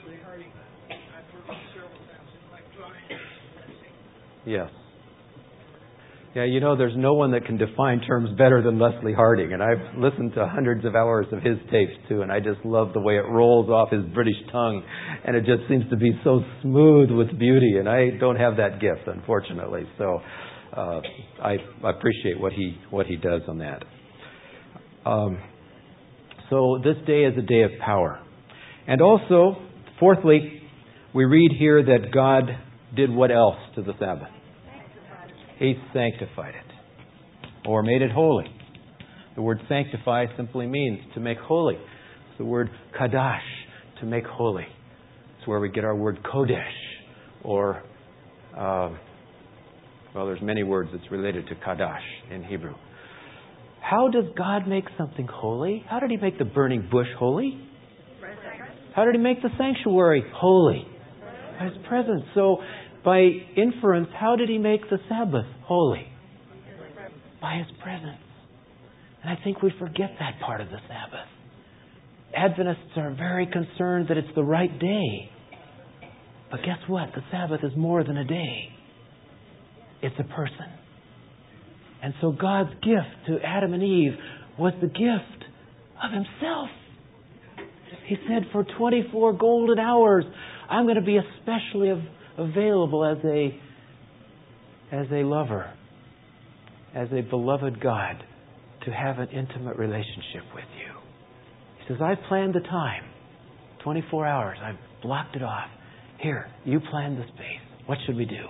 Yes. Yeah, you know, there's no one that can define terms better than Leslie Harding. And I've listened to hundreds of hours of his tapes, too. And I just love the way it rolls off his British tongue. And it just seems to be so smooth with beauty. And I don't have that gift, unfortunately. So uh, I, I appreciate what he what he does on that. Um, so this day is a day of power. And also, fourthly, we read here that God did what else to the Sabbath? He sanctified it, or made it holy. The word sanctify simply means to make holy. It's the word kadash, to make holy. It's where we get our word kodesh, or, uh, well, there's many words that's related to kadash in Hebrew. How does God make something holy? How did He make the burning bush holy? How did He make the sanctuary holy? By His presence. So, by inference, how did He make the Sabbath holy? By His presence. And I think we forget that part of the Sabbath. Adventists are very concerned that it's the right day. But guess what? The Sabbath is more than a day. It's a person. And so God's gift to Adam and Eve was the gift of Himself. He said, for twenty-four golden hours, I'm going to be especially of available as a as a lover, as a beloved God, to have an intimate relationship with you. He says, I planned the time, twenty-four hours. I've blocked it off. Here, you plan the space. What should we do?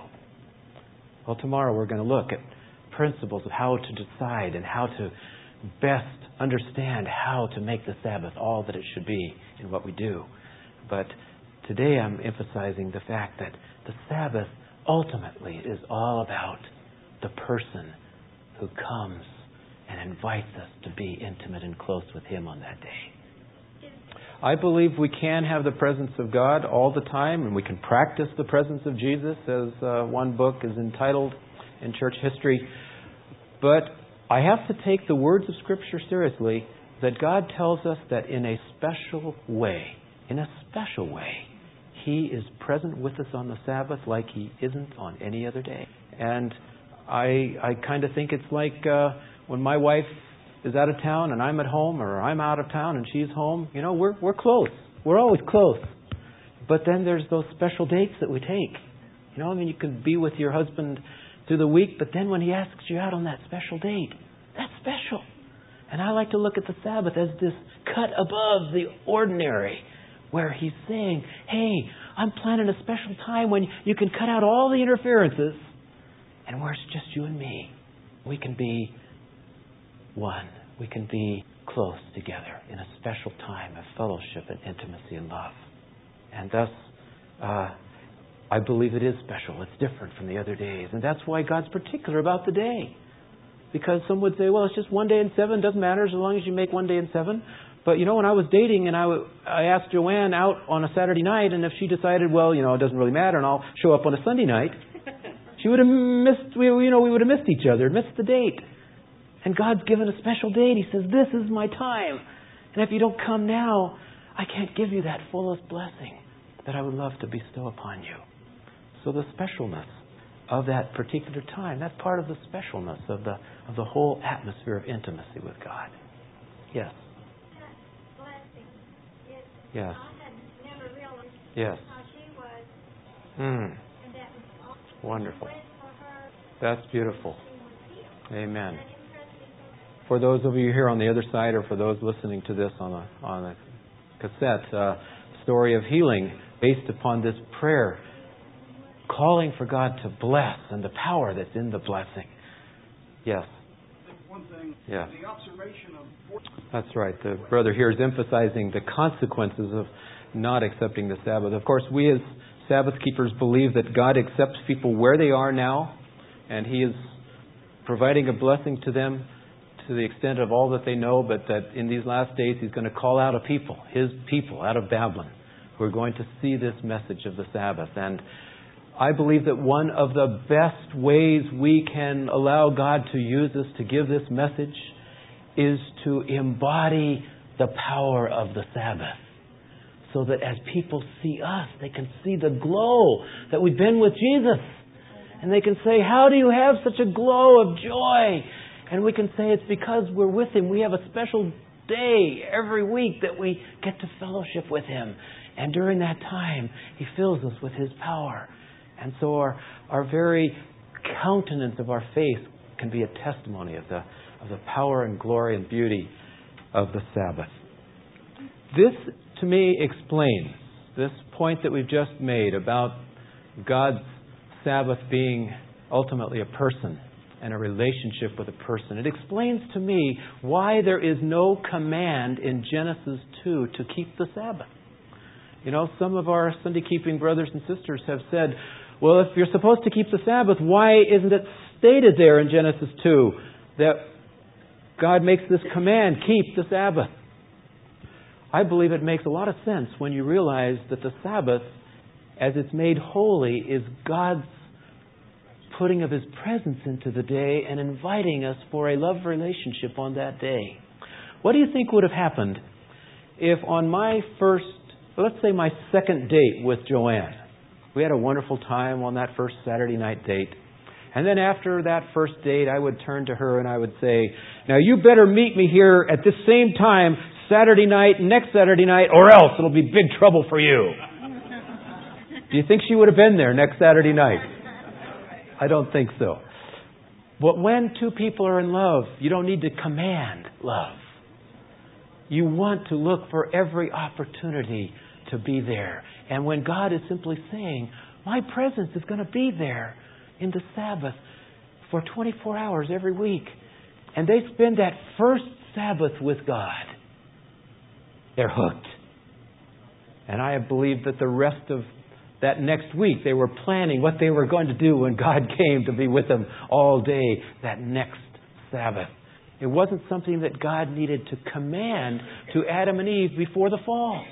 Well, tomorrow we're going to look at principles of how to decide and how to best understand how to make the Sabbath all that it should be in what we do. But today I'm emphasizing the fact that the Sabbath ultimately is all about the person who comes and invites us to be intimate and close with Him on that day. I believe we can have the presence of God all the time, and we can practice the presence of Jesus, as uh, one book is entitled in church history. But I have to take the words of Scripture seriously, that God tells us that in a special way, in a special way, He is present with us on the Sabbath like He isn't on any other day. And I I kind of think it's like uh, when my wife is out of town and I'm at home, or I'm out of town and she's home. You know, we're we're close. We're always close. But then there's those special dates that we take. You know, I mean, you can be with your husband through the week, but then when he asks you out on that special date, that's special. And I like to look at the Sabbath as this cut above the ordinary, where He's saying, hey, I'm planning a special time when you can cut out all the interferences, and where it's just you and me. We can be one. We can be close together in a special time of fellowship and intimacy and love. And thus, uh, I believe it is special. It's different from the other days. And that's why God's particular about the day. Because some would say, well, it's just one day in seven. Doesn't matter as long as you make one day in seven. But, you know, when I was dating and I, w- I asked Joanne out on a Saturday night, and if she decided, well, you know, it doesn't really matter and I'll show up on a Sunday night, she would have missed, we, you know, we would have missed each other, missed the date. And God's given a special date. He says, this is my time. And if you don't come now, I can't give you that fullest blessing that I would love to bestow upon you. So the specialness of that particular time, that's part of the specialness of the of the whole atmosphere of intimacy with God. Yes. Yes. Yes. Mm. Wonderful. That's beautiful. Amen. for those of you here on the other side, or for those listening to this on a, on a cassette, uh, story of healing based upon this prayer, calling for God to bless and the power that's in the blessing. Yes. One thing, yeah. The observation of... That's right. The brother here is emphasizing the consequences of not accepting the Sabbath. Of course, we as Sabbath keepers believe that God accepts people where they are now, and He is providing a blessing to them to the extent of all that they know, but that in these last days He's going to call out a people, His people out of Babylon, who are going to see this message of the Sabbath. And I believe that one of the best ways we can allow God to use us to give this message is to embody the power of the Sabbath. So that as people see us, they can see the glow that we've been with Jesus. And they can say, how do you have such a glow of joy? And we can say it's because we're with Him. We have a special day every week that we get to fellowship with Him. And during that time, He fills us with His power. And so our, our very countenance of our faith can be a testimony of the, of the power and glory and beauty of the Sabbath. This, to me, explains this point that we've just made about God's Sabbath being ultimately a person and a relationship with a person. It explains to me why there is no command in Genesis two to keep the Sabbath. You know, some of our Sunday-keeping brothers and sisters have said, well, if you're supposed to keep the Sabbath, why isn't it stated there in Genesis two that God makes this command, keep the Sabbath? I believe it makes a lot of sense when you realize that the Sabbath, as it's made holy, is God's putting of His presence into the day and inviting us for a love relationship on that day. What do you think would have happened if on my first, let's say my second date with Joanne, we had a wonderful time on that first Saturday night date, and then after that first date I would turn to her and I would say, now you better meet me here at this same time Saturday night, next Saturday night, or else it'll be big trouble for you. Do you think she would have been there next Saturday night? I don't think so. But when two people are in love, you don't need to command love. You want to look for every opportunity to be there. And when God is simply saying, my presence is going to be there in the Sabbath for twenty-four hours every week, and they spend that first Sabbath with God, they're hooked. And I believe that the rest of that next week they were planning what they were going to do when God came to be with them all day that next Sabbath. It wasn't something that God needed to command to Adam and Eve before the fall.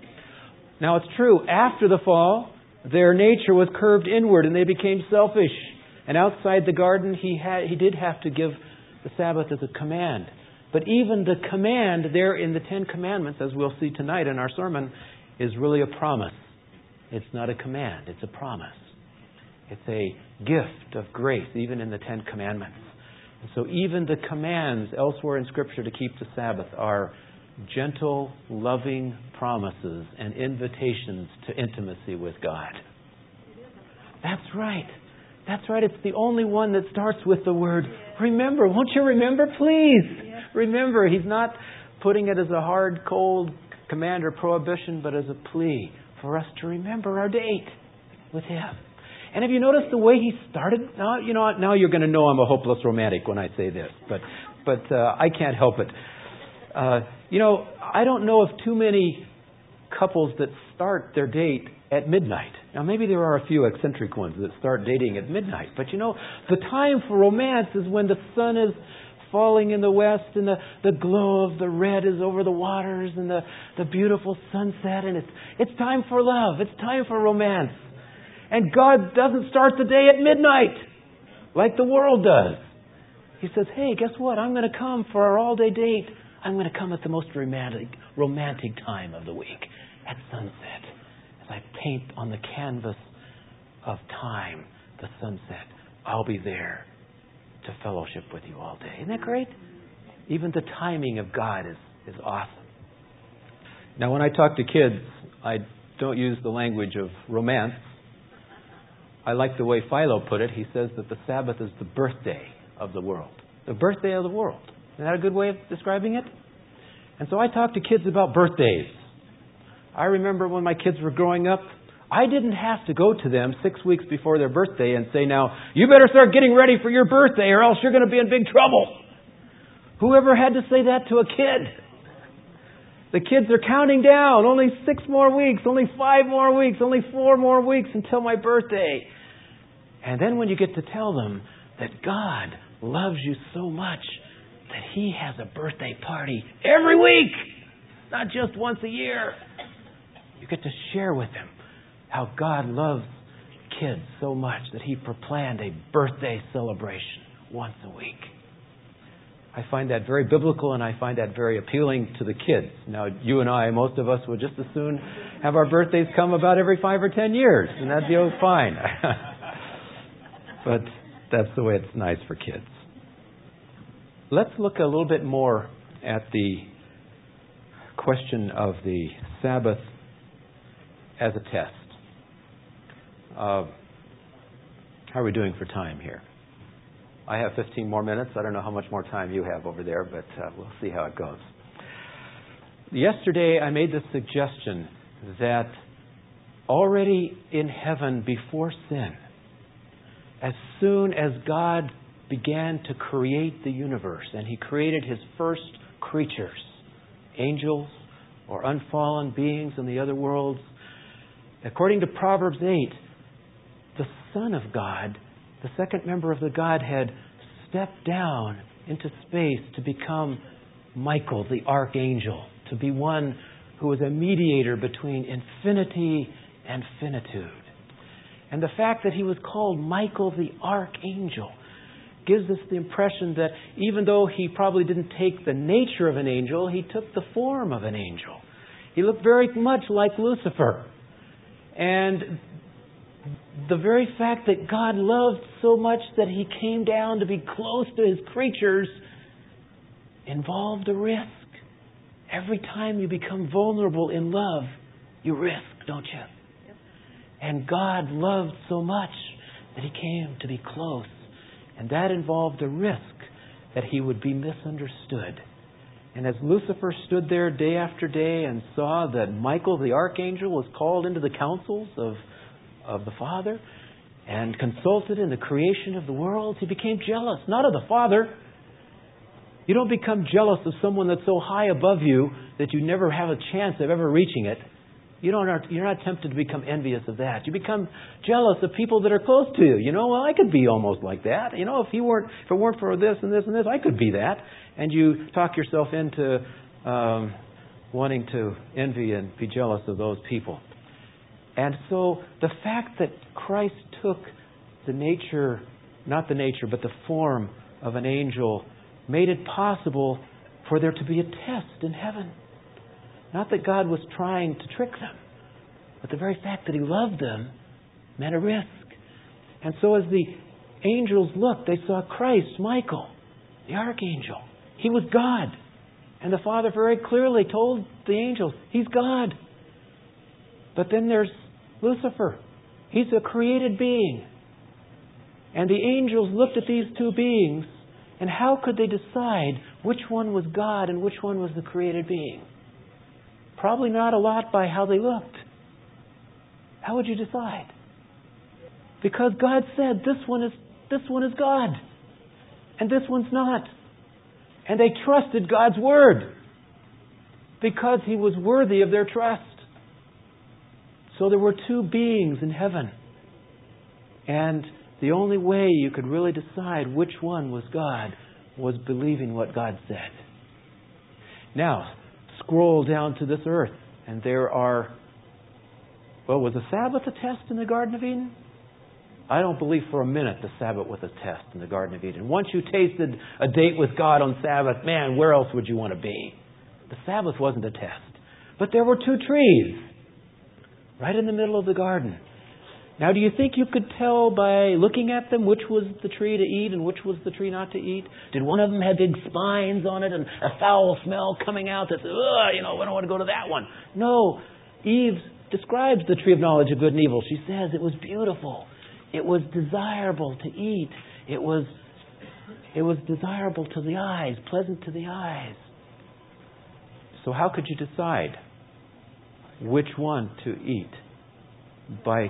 Now it's true, after the fall, their nature was curved inward and they became selfish. And outside the garden, he had he did have to give the Sabbath as a command. But even the command there in the Ten Commandments, as we'll see tonight in our sermon, is really a promise. It's not a command, it's a promise. It's a gift of grace, even in the Ten Commandments. And so even the commands elsewhere in Scripture to keep the Sabbath are gentle, loving promises and invitations to intimacy with God. That's right. That's right. It's the only one that starts with the word remember. Won't you remember, please? Yeah. Remember. He's not putting it as a hard, cold command or prohibition, but as a plea for us to remember our date with Him. And have you noticed the way He started? Now, you know, now you're going to know I'm a hopeless romantic when I say this, but but uh, I can't help it. Uh, you know, I don't know of too many couples that start their date at midnight. Now, maybe there are a few eccentric ones that start dating at midnight. But, you know, the time for romance is when the sun is falling in the west and the, the glow of the red is over the waters and the, the beautiful sunset. And it's, it's time for love. It's time for romance. And God doesn't start the day at midnight like the world does. He says, hey, guess what? I'm going to come for our all-day date. I'm going to come at the most romantic, romantic time of the week, at sunset. As I paint on the canvas of time, the sunset, I'll be there to fellowship with you all day. Isn't that great? Even the timing of God is, is awesome. Now, when I talk to kids, I don't use the language of romance. I like the way Philo put it. He says that the Sabbath is the birthday of the world. The birthday of the world. Isn't that a good way of describing it? And so I talk to kids about birthdays. I remember when my kids were growing up, I didn't have to go to them six weeks before their birthday and say, now, you better start getting ready for your birthday or else you're going to be in big trouble. Whoever had to say that to a kid? The kids are counting down. Only six more weeks, only five more weeks, only four more weeks until my birthday. And then when you get to tell them that God loves you so much that He has a birthday party every week, not just once a year, you get to share with them how God loves kids so much that He planned a birthday celebration once a week. I find that very biblical and I find that very appealing to the kids. Now, you and I, most of us would just as soon have our birthdays come about every five or ten years, and that'd be fine. But that's the way it's nice for kids. Let's look a little bit more at the question of the Sabbath as a test. Uh, how are we doing for time here? I have fifteen more minutes. I don't know how much more time you have over there, but uh, we'll see how it goes. Yesterday, I made the suggestion that already in heaven before sin, as soon as God began to create the universe and He created His first creatures, angels or unfallen beings in the other worlds, according to Proverbs eight, the Son of God, the second member of the Godhead, stepped down into space to become Michael, the archangel, to be one who was a mediator between infinity and finitude. And the fact that he was called Michael the archangel gives us the impression that even though he probably didn't take the nature of an angel, he took the form of an angel. He looked very much like Lucifer. And the very fact that God loved so much that He came down to be close to His creatures involved a risk. Every time you become vulnerable in love, you risk, don't you? Yep. And God loved so much that He came to be close. And that involved a risk that He would be misunderstood. And as Lucifer stood there day after day and saw that Michael the archangel was called into the councils of of the Father and consulted in the creation of the world, he became jealous, not of the Father. You don't become jealous of someone that's so high above you that you never have a chance of ever reaching it. You don't, you're not tempted to become envious of that. You become jealous of people that are close to you. You know, well, I could be almost like that. You know, if he weren't, if it weren't for this and this and this, I could be that. And you talk yourself into um, wanting to envy and be jealous of those people. And so the fact that Christ took the nature, not the nature, but the form of an angel made it possible for there to be a test in heaven. Not that God was trying to trick them, but the very fact that He loved them meant a risk. And so as the angels looked, they saw Christ, Michael, the archangel. He was God. And the Father very clearly told the angels, He's God. But then there's Lucifer. He's a created being. And the angels looked at these two beings, and how could they decide which one was God and which one was the created being? Probably not a lot by how they looked. How would you decide? Because God said this one is this one is God, and this one's not. And they trusted God's word because He was worthy of their trust. So there were two beings in heaven. And the only way you could really decide which one was God was believing what God said. Now, scroll down to this earth, and there are... Well, was the Sabbath a test in the Garden of Eden? I don't believe for a minute the Sabbath was a test in the Garden of Eden. Once you tasted a date with God on Sabbath, man, where else would you want to be? The Sabbath wasn't a test. But there were two trees right in the middle of the garden. Now, do you think you could tell by looking at them which was the tree to eat and which was the tree not to eat? Did one of them have big spines on it and a foul smell coming out that says, ugh, you know, I don't want to go to that one? No. Eve describes the tree of knowledge of good and evil. She says it was beautiful. It was desirable to eat. It was It was desirable to the eyes, pleasant to the eyes. So how could you decide which one to eat? By,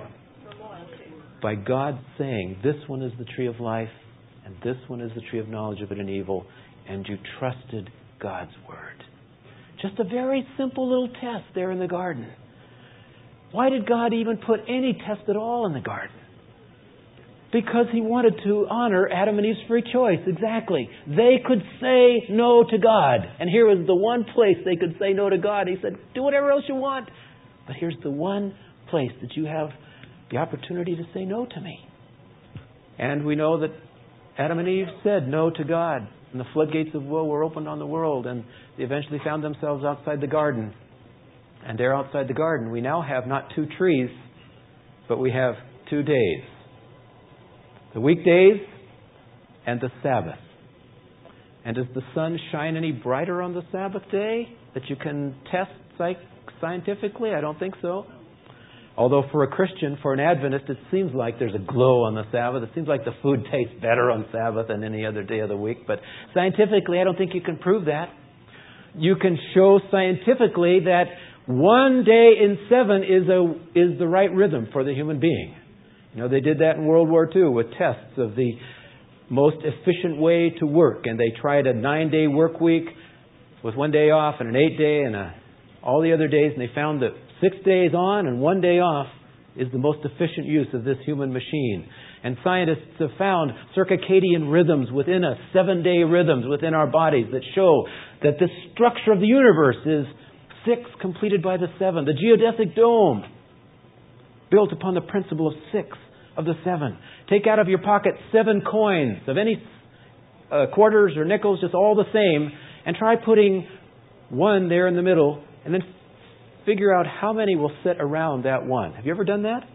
by God saying, this one is the tree of life, and this one is the tree of knowledge of good and evil, and you trusted God's word. Just a very simple little test there in the garden. Why did God even put any test at all in the garden? Because He wanted to honor Adam and Eve's free choice. Exactly. They could say no to God. And here was the one place they could say no to God. He said, do whatever else you want. But here's the one place that you have the opportunity to say no to me. And we know that Adam and Eve said no to God. And the floodgates of woe were opened on the world. And they eventually found themselves outside the garden. And there outside the garden, we now have not two trees, but we have two days. The weekdays and the Sabbath. And does the sun shine any brighter on the Sabbath day that you can test psych- scientifically? I don't think so. Although for a Christian, for an Adventist, it seems like there's a glow on the Sabbath. It seems like the food tastes better on Sabbath than any other day of the week. But scientifically, I don't think you can prove that. You can show scientifically that one day in seven is a is the right rhythm for the human being. You know, they did that in World War Two with tests of the most efficient way to work. And they tried a nine-day work week with one day off and an eight-day and a, all the other days. And they found that six days on and one day off is the most efficient use of this human machine. And scientists have found circadian rhythms within us, seven-day rhythms within our bodies that show that the structure of the universe is six completed by the seven. The geodesic dome, built upon the principle of six of the seven. Take out of your pocket seven coins of any uh, quarters or nickels, just all the same, and try putting one there in the middle, and then figure out how many will sit around that one. Have you ever done that?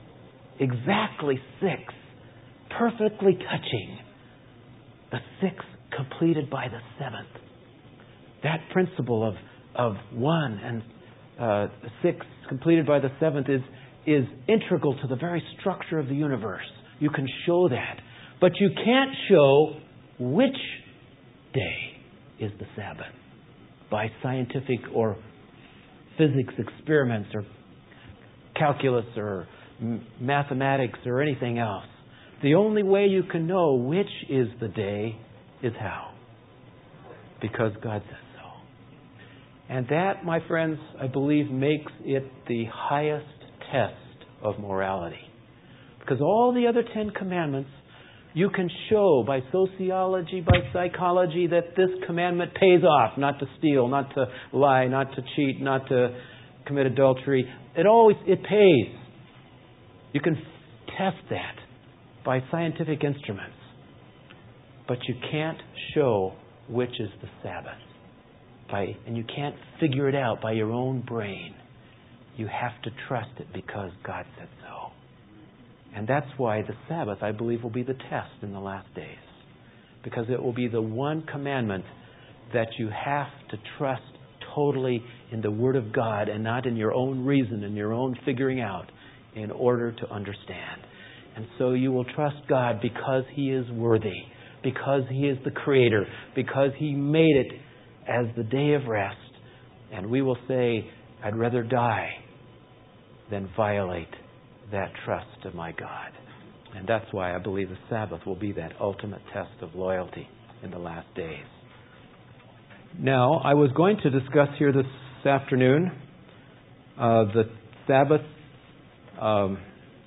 Exactly six. Perfectly touching the six completed by the seventh. That principle of, of one and uh, six completed by the seventh is is integral to the very structure of the universe. You can show that. But you can't show which day is the Sabbath by scientific or physics experiments or calculus or m- mathematics or anything else. The only way you can know which is the day is how? Because God says so. And that, my friends, I believe makes it the highest test of morality. Because all the other Ten Commandments, you can show by sociology, by psychology, that this commandment pays off. Not to steal, not to lie, not to cheat, not to commit adultery. It always, it pays. You can test that by scientific instruments. But you can't show which is the Sabbath. By, and you can't figure it out by your own brain. You have to trust it because God said so. And that's why the Sabbath, I believe, will be the test in the last days. Because it will be the one commandment that you have to trust totally in the Word of God and not in your own reason and your own figuring out in order to understand. And so you will trust God because He is worthy, because He is the Creator, because He made it as the day of rest. And we will say, I'd rather die than violate that trust of my God. And that's why I believe the Sabbath will be that ultimate test of loyalty in the last days. Now, I was going to discuss here this afternoon uh, the Sabbath um,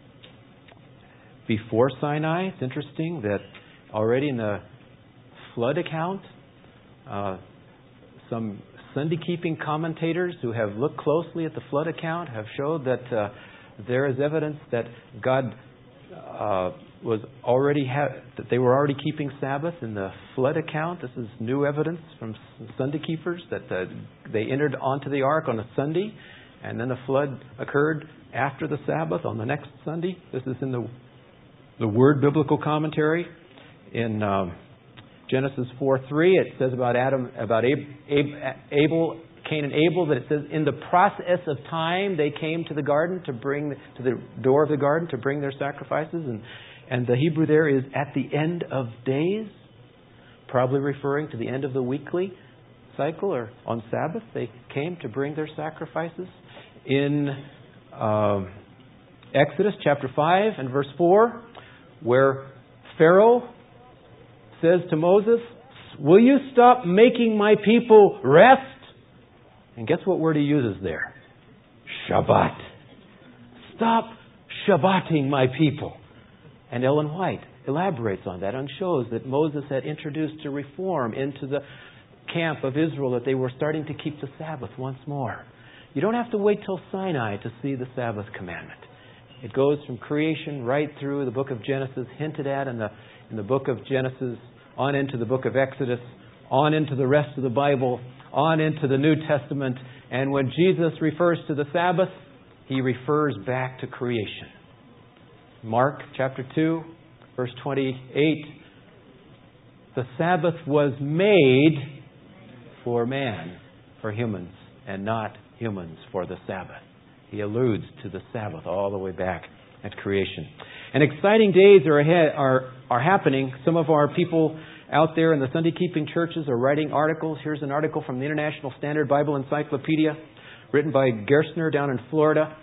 before Sinai. It's interesting that already in the flood account, uh, some Sunday-keeping commentators who have looked closely at the flood account have showed that uh, there is evidence that God uh, was already ha- that they were already keeping Sabbath in the flood account. This is new evidence from Sunday keepers that uh, they entered onto the ark on a Sunday, and then the flood occurred after the Sabbath on the next Sunday. This is in the the Word Biblical Commentary in Um, Genesis four three, it says about Adam, about Abel, Cain and Abel, that it says in the process of time they came to the garden to bring to the door of the garden to bring their sacrifices, and and the Hebrew there is at the end of days. probably referring to the end of the weekly cycle, or on Sabbath they came to bring their sacrifices. In uh, Exodus chapter five and verse four, where Pharaoh says to Moses, "Will you stop making my people rest?" And guess what word he uses there? Shabbat. Stop Shabbating my people. And Ellen White elaborates on that and shows that Moses had introduced a reform into the camp of Israel, that they were starting to keep the Sabbath once more. You don't have to wait till Sinai to see the Sabbath commandment. It goes from creation right through the book of Genesis, hinted at in the in the book of Genesis, on into the book of Exodus, on into the rest of the Bible, on into the New Testament. And when Jesus refers to the Sabbath, He refers back to creation. Mark chapter two, verse twenty-eight, the Sabbath was made for man, for humans, and not humans for the Sabbath. He alludes to the Sabbath all the way back at creation. And exciting days are ahead, are, are happening. Some of our people out there in the Sunday-keeping churches are writing articles. Here's an article from the International Standard Bible Encyclopedia, written by Gerstner down in Florida.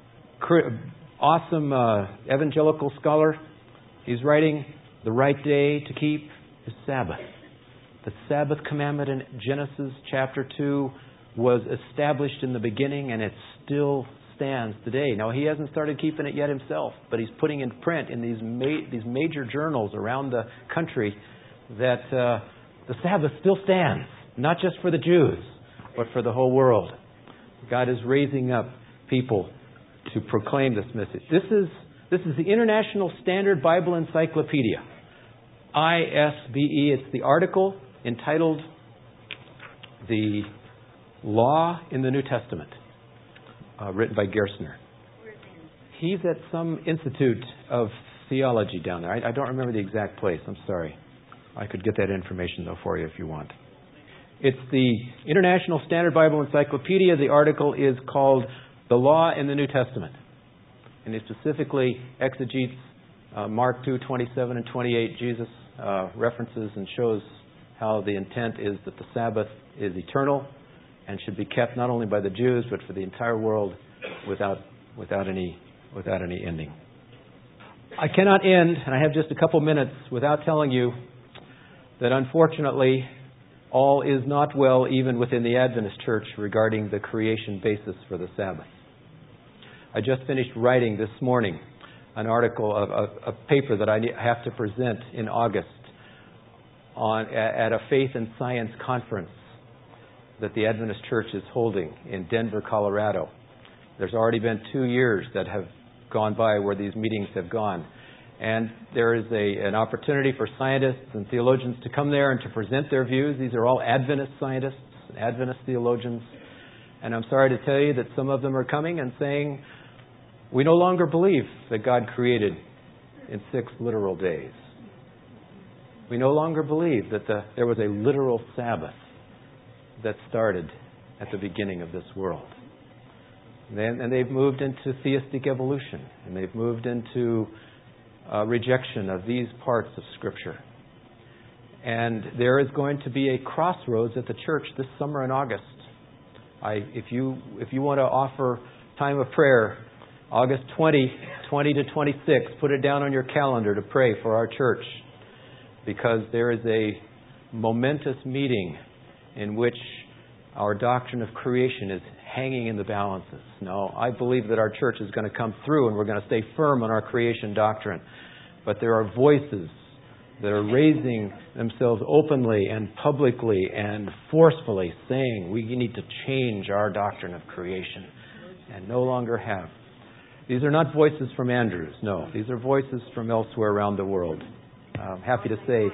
Awesome uh, evangelical scholar. He's writing, "The right day to keep is Sabbath." The Sabbath commandment in Genesis chapter two was established in the beginning, and it still stands today. Now, he hasn't started keeping it yet himself, but he's putting in print in these ma- these major journals around the country that uh, the Sabbath still stands, not just for the Jews, but for the whole world. God is raising up people to proclaim this message. This is this is the International Standard Bible Encyclopedia, I S B E. It's the article entitled "The Law in the New Testament," uh, written by Gerstner. He's at some institute of theology down there. I, I don't remember the exact place. I'm sorry. I could get that information, though, for you if you want. It's the International Standard Bible Encyclopedia. The article is called "The Law in the New Testament." And it specifically exegetes uh, Mark two, twenty-seven and twenty-eight. Jesus uh, references and shows how the intent is that the Sabbath is eternal and should be kept not only by the Jews, but for the entire world without without any without any ending. I cannot end, and I have just a couple minutes, without telling you that unfortunately all is not well even within the Adventist Church regarding the creation basis for the Sabbath. I just finished writing this morning an article, of a, a paper that I have to present in August on at a Faith and Science conference that the Adventist Church is holding in Denver, Colorado. There's already been two years that have gone by where these meetings have gone. And there is a, an opportunity for scientists and theologians to come there and to present their views. These are all Adventist scientists, Adventist theologians. And I'm sorry to tell you that some of them are coming and saying, we no longer believe that God created in six literal days. We no longer believe that the, there was a literal Sabbath that started at the beginning of this world. And, then, and they've moved into theistic evolution, and they've moved into uh, rejection of these parts of Scripture. And there is going to be a crossroads at the church this summer in August. I, if you if you want to offer time of prayer, August twentieth, twenty to twenty-six, put it down on your calendar to pray for our church, because there is a momentous meeting in which our doctrine of creation is hanging in the balances. Now, I believe that our church is going to come through and we're going to stay firm on our creation doctrine. But there are voices that are raising themselves openly and publicly and forcefully saying we need to change our doctrine of creation and no longer have. These are not voices from Andrews, no. These are voices from elsewhere around the world. I'm happy to say,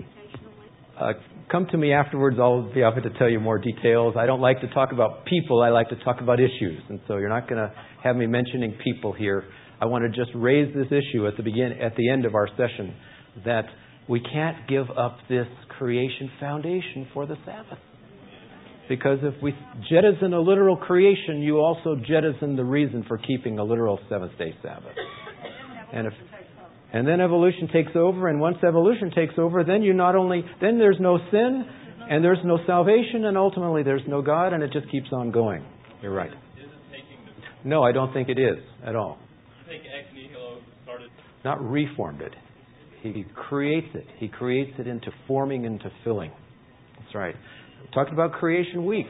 uh, come to me afterwards. I'll be happy to tell you more details. I don't like to talk about people. I like to talk about issues. And so you're not going to have me mentioning people here. I want to just raise this issue at the begin, at the end of our session, that we can't give up this creation foundation for the Sabbath. Because if we jettison a literal creation, you also jettison the reason for keeping a literal seventh-day Sabbath. And if And then evolution takes over, and once evolution takes over, then you not only, then there's no sin, and there's no salvation, and ultimately there's no God, and it just keeps on going. You're right. No, I don't think it is at all. I think ex nihilo started... Not reformed it. He creates it. He creates it into forming, into filling. That's right. We talked about creation week.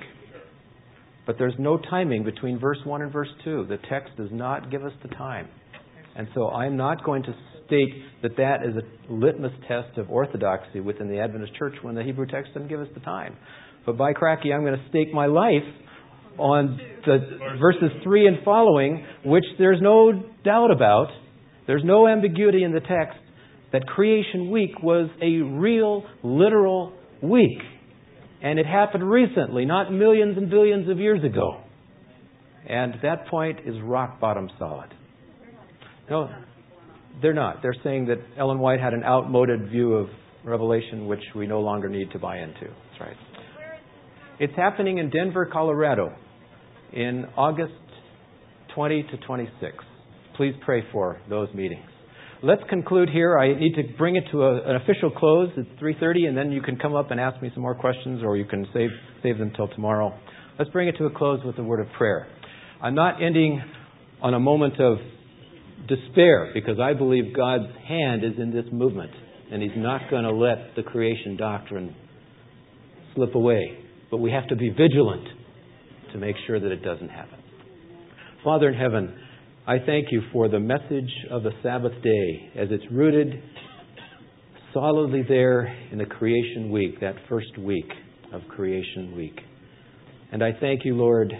But there's no timing between verse one and verse two. The text does not give us the time. And so I'm not going to state that that is a litmus test of orthodoxy within the Adventist Church when the Hebrew text doesn't give us the time. But by cracky, I'm going to stake my life on the verses three and following, which there's no doubt about, there's no ambiguity in the text, that creation week was a real, literal week. And it happened recently, not millions and billions of years ago. And that point is rock bottom solid. No, they're not. They're saying that Ellen White had an outmoded view of Revelation, which we no longer need to buy into. That's right. It's happening in Denver, Colorado, in August twentieth to twenty-sixth. Please pray for those meetings. Let's conclude here. I need to bring it to a, an official close. It's three thirty, and then you can come up and ask me some more questions, or you can save save them till tomorrow. Let's bring it to a close with a word of prayer. I'm not ending on a moment of despair, because I believe God's hand is in this movement, and He's not going to let the creation doctrine slip away. But we have to be vigilant to make sure that it doesn't happen. Father in heaven, I thank You for the message of the Sabbath day as it's rooted solidly there in the creation week, that first week of creation week. And I thank You, Lord,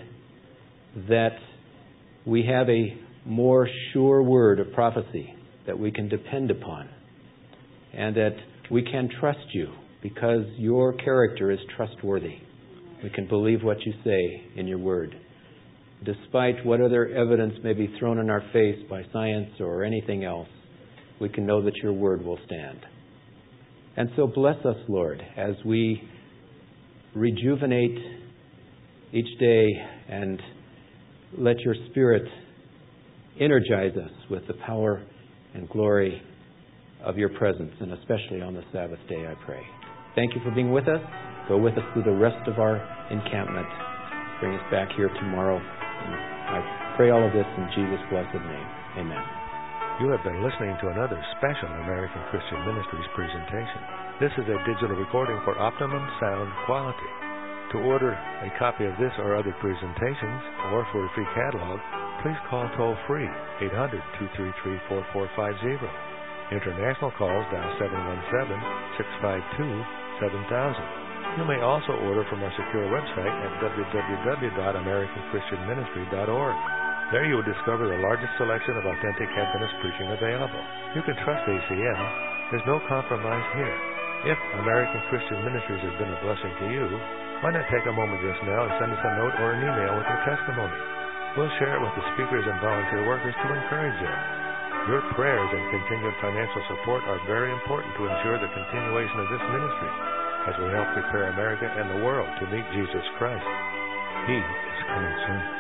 that we have a more sure word of prophecy that we can depend upon, and that we can trust You because Your character is trustworthy. We can believe what You say in Your word. Despite what other evidence may be thrown in our face by science or anything else, we can know that Your word will stand. And so bless us, Lord, as we rejuvenate each day, and let Your Spirit energize us with the power and glory of Your presence, and especially on the Sabbath day, I pray. Thank You for being with us. Go with us through the rest of our encampment. Bring us back here tomorrow. And I pray all of this in Jesus' blessed name. Amen. You have been listening to another special American Christian Ministries presentation. This is a digital recording for optimum sound quality. To order a copy of this or other presentations, or for a free catalog, please call toll-free eight hundred, two three three, four four five zero. International calls dial seven one seven, six five two, seven thousand. You may also order from our secure website at w w w dot american christian ministry dot org. There you will discover the largest selection of authentic Adventist preaching available. You can trust A C M. There's no compromise here. If American Christian Ministries has been a blessing to you, why not take a moment just now and send us a note or an email with your testimony? We'll share it with the speakers and volunteer workers to encourage them. Your prayers and continued financial support are very important to ensure the continuation of this ministry as we help prepare America and the world to meet Jesus Christ. He is coming soon.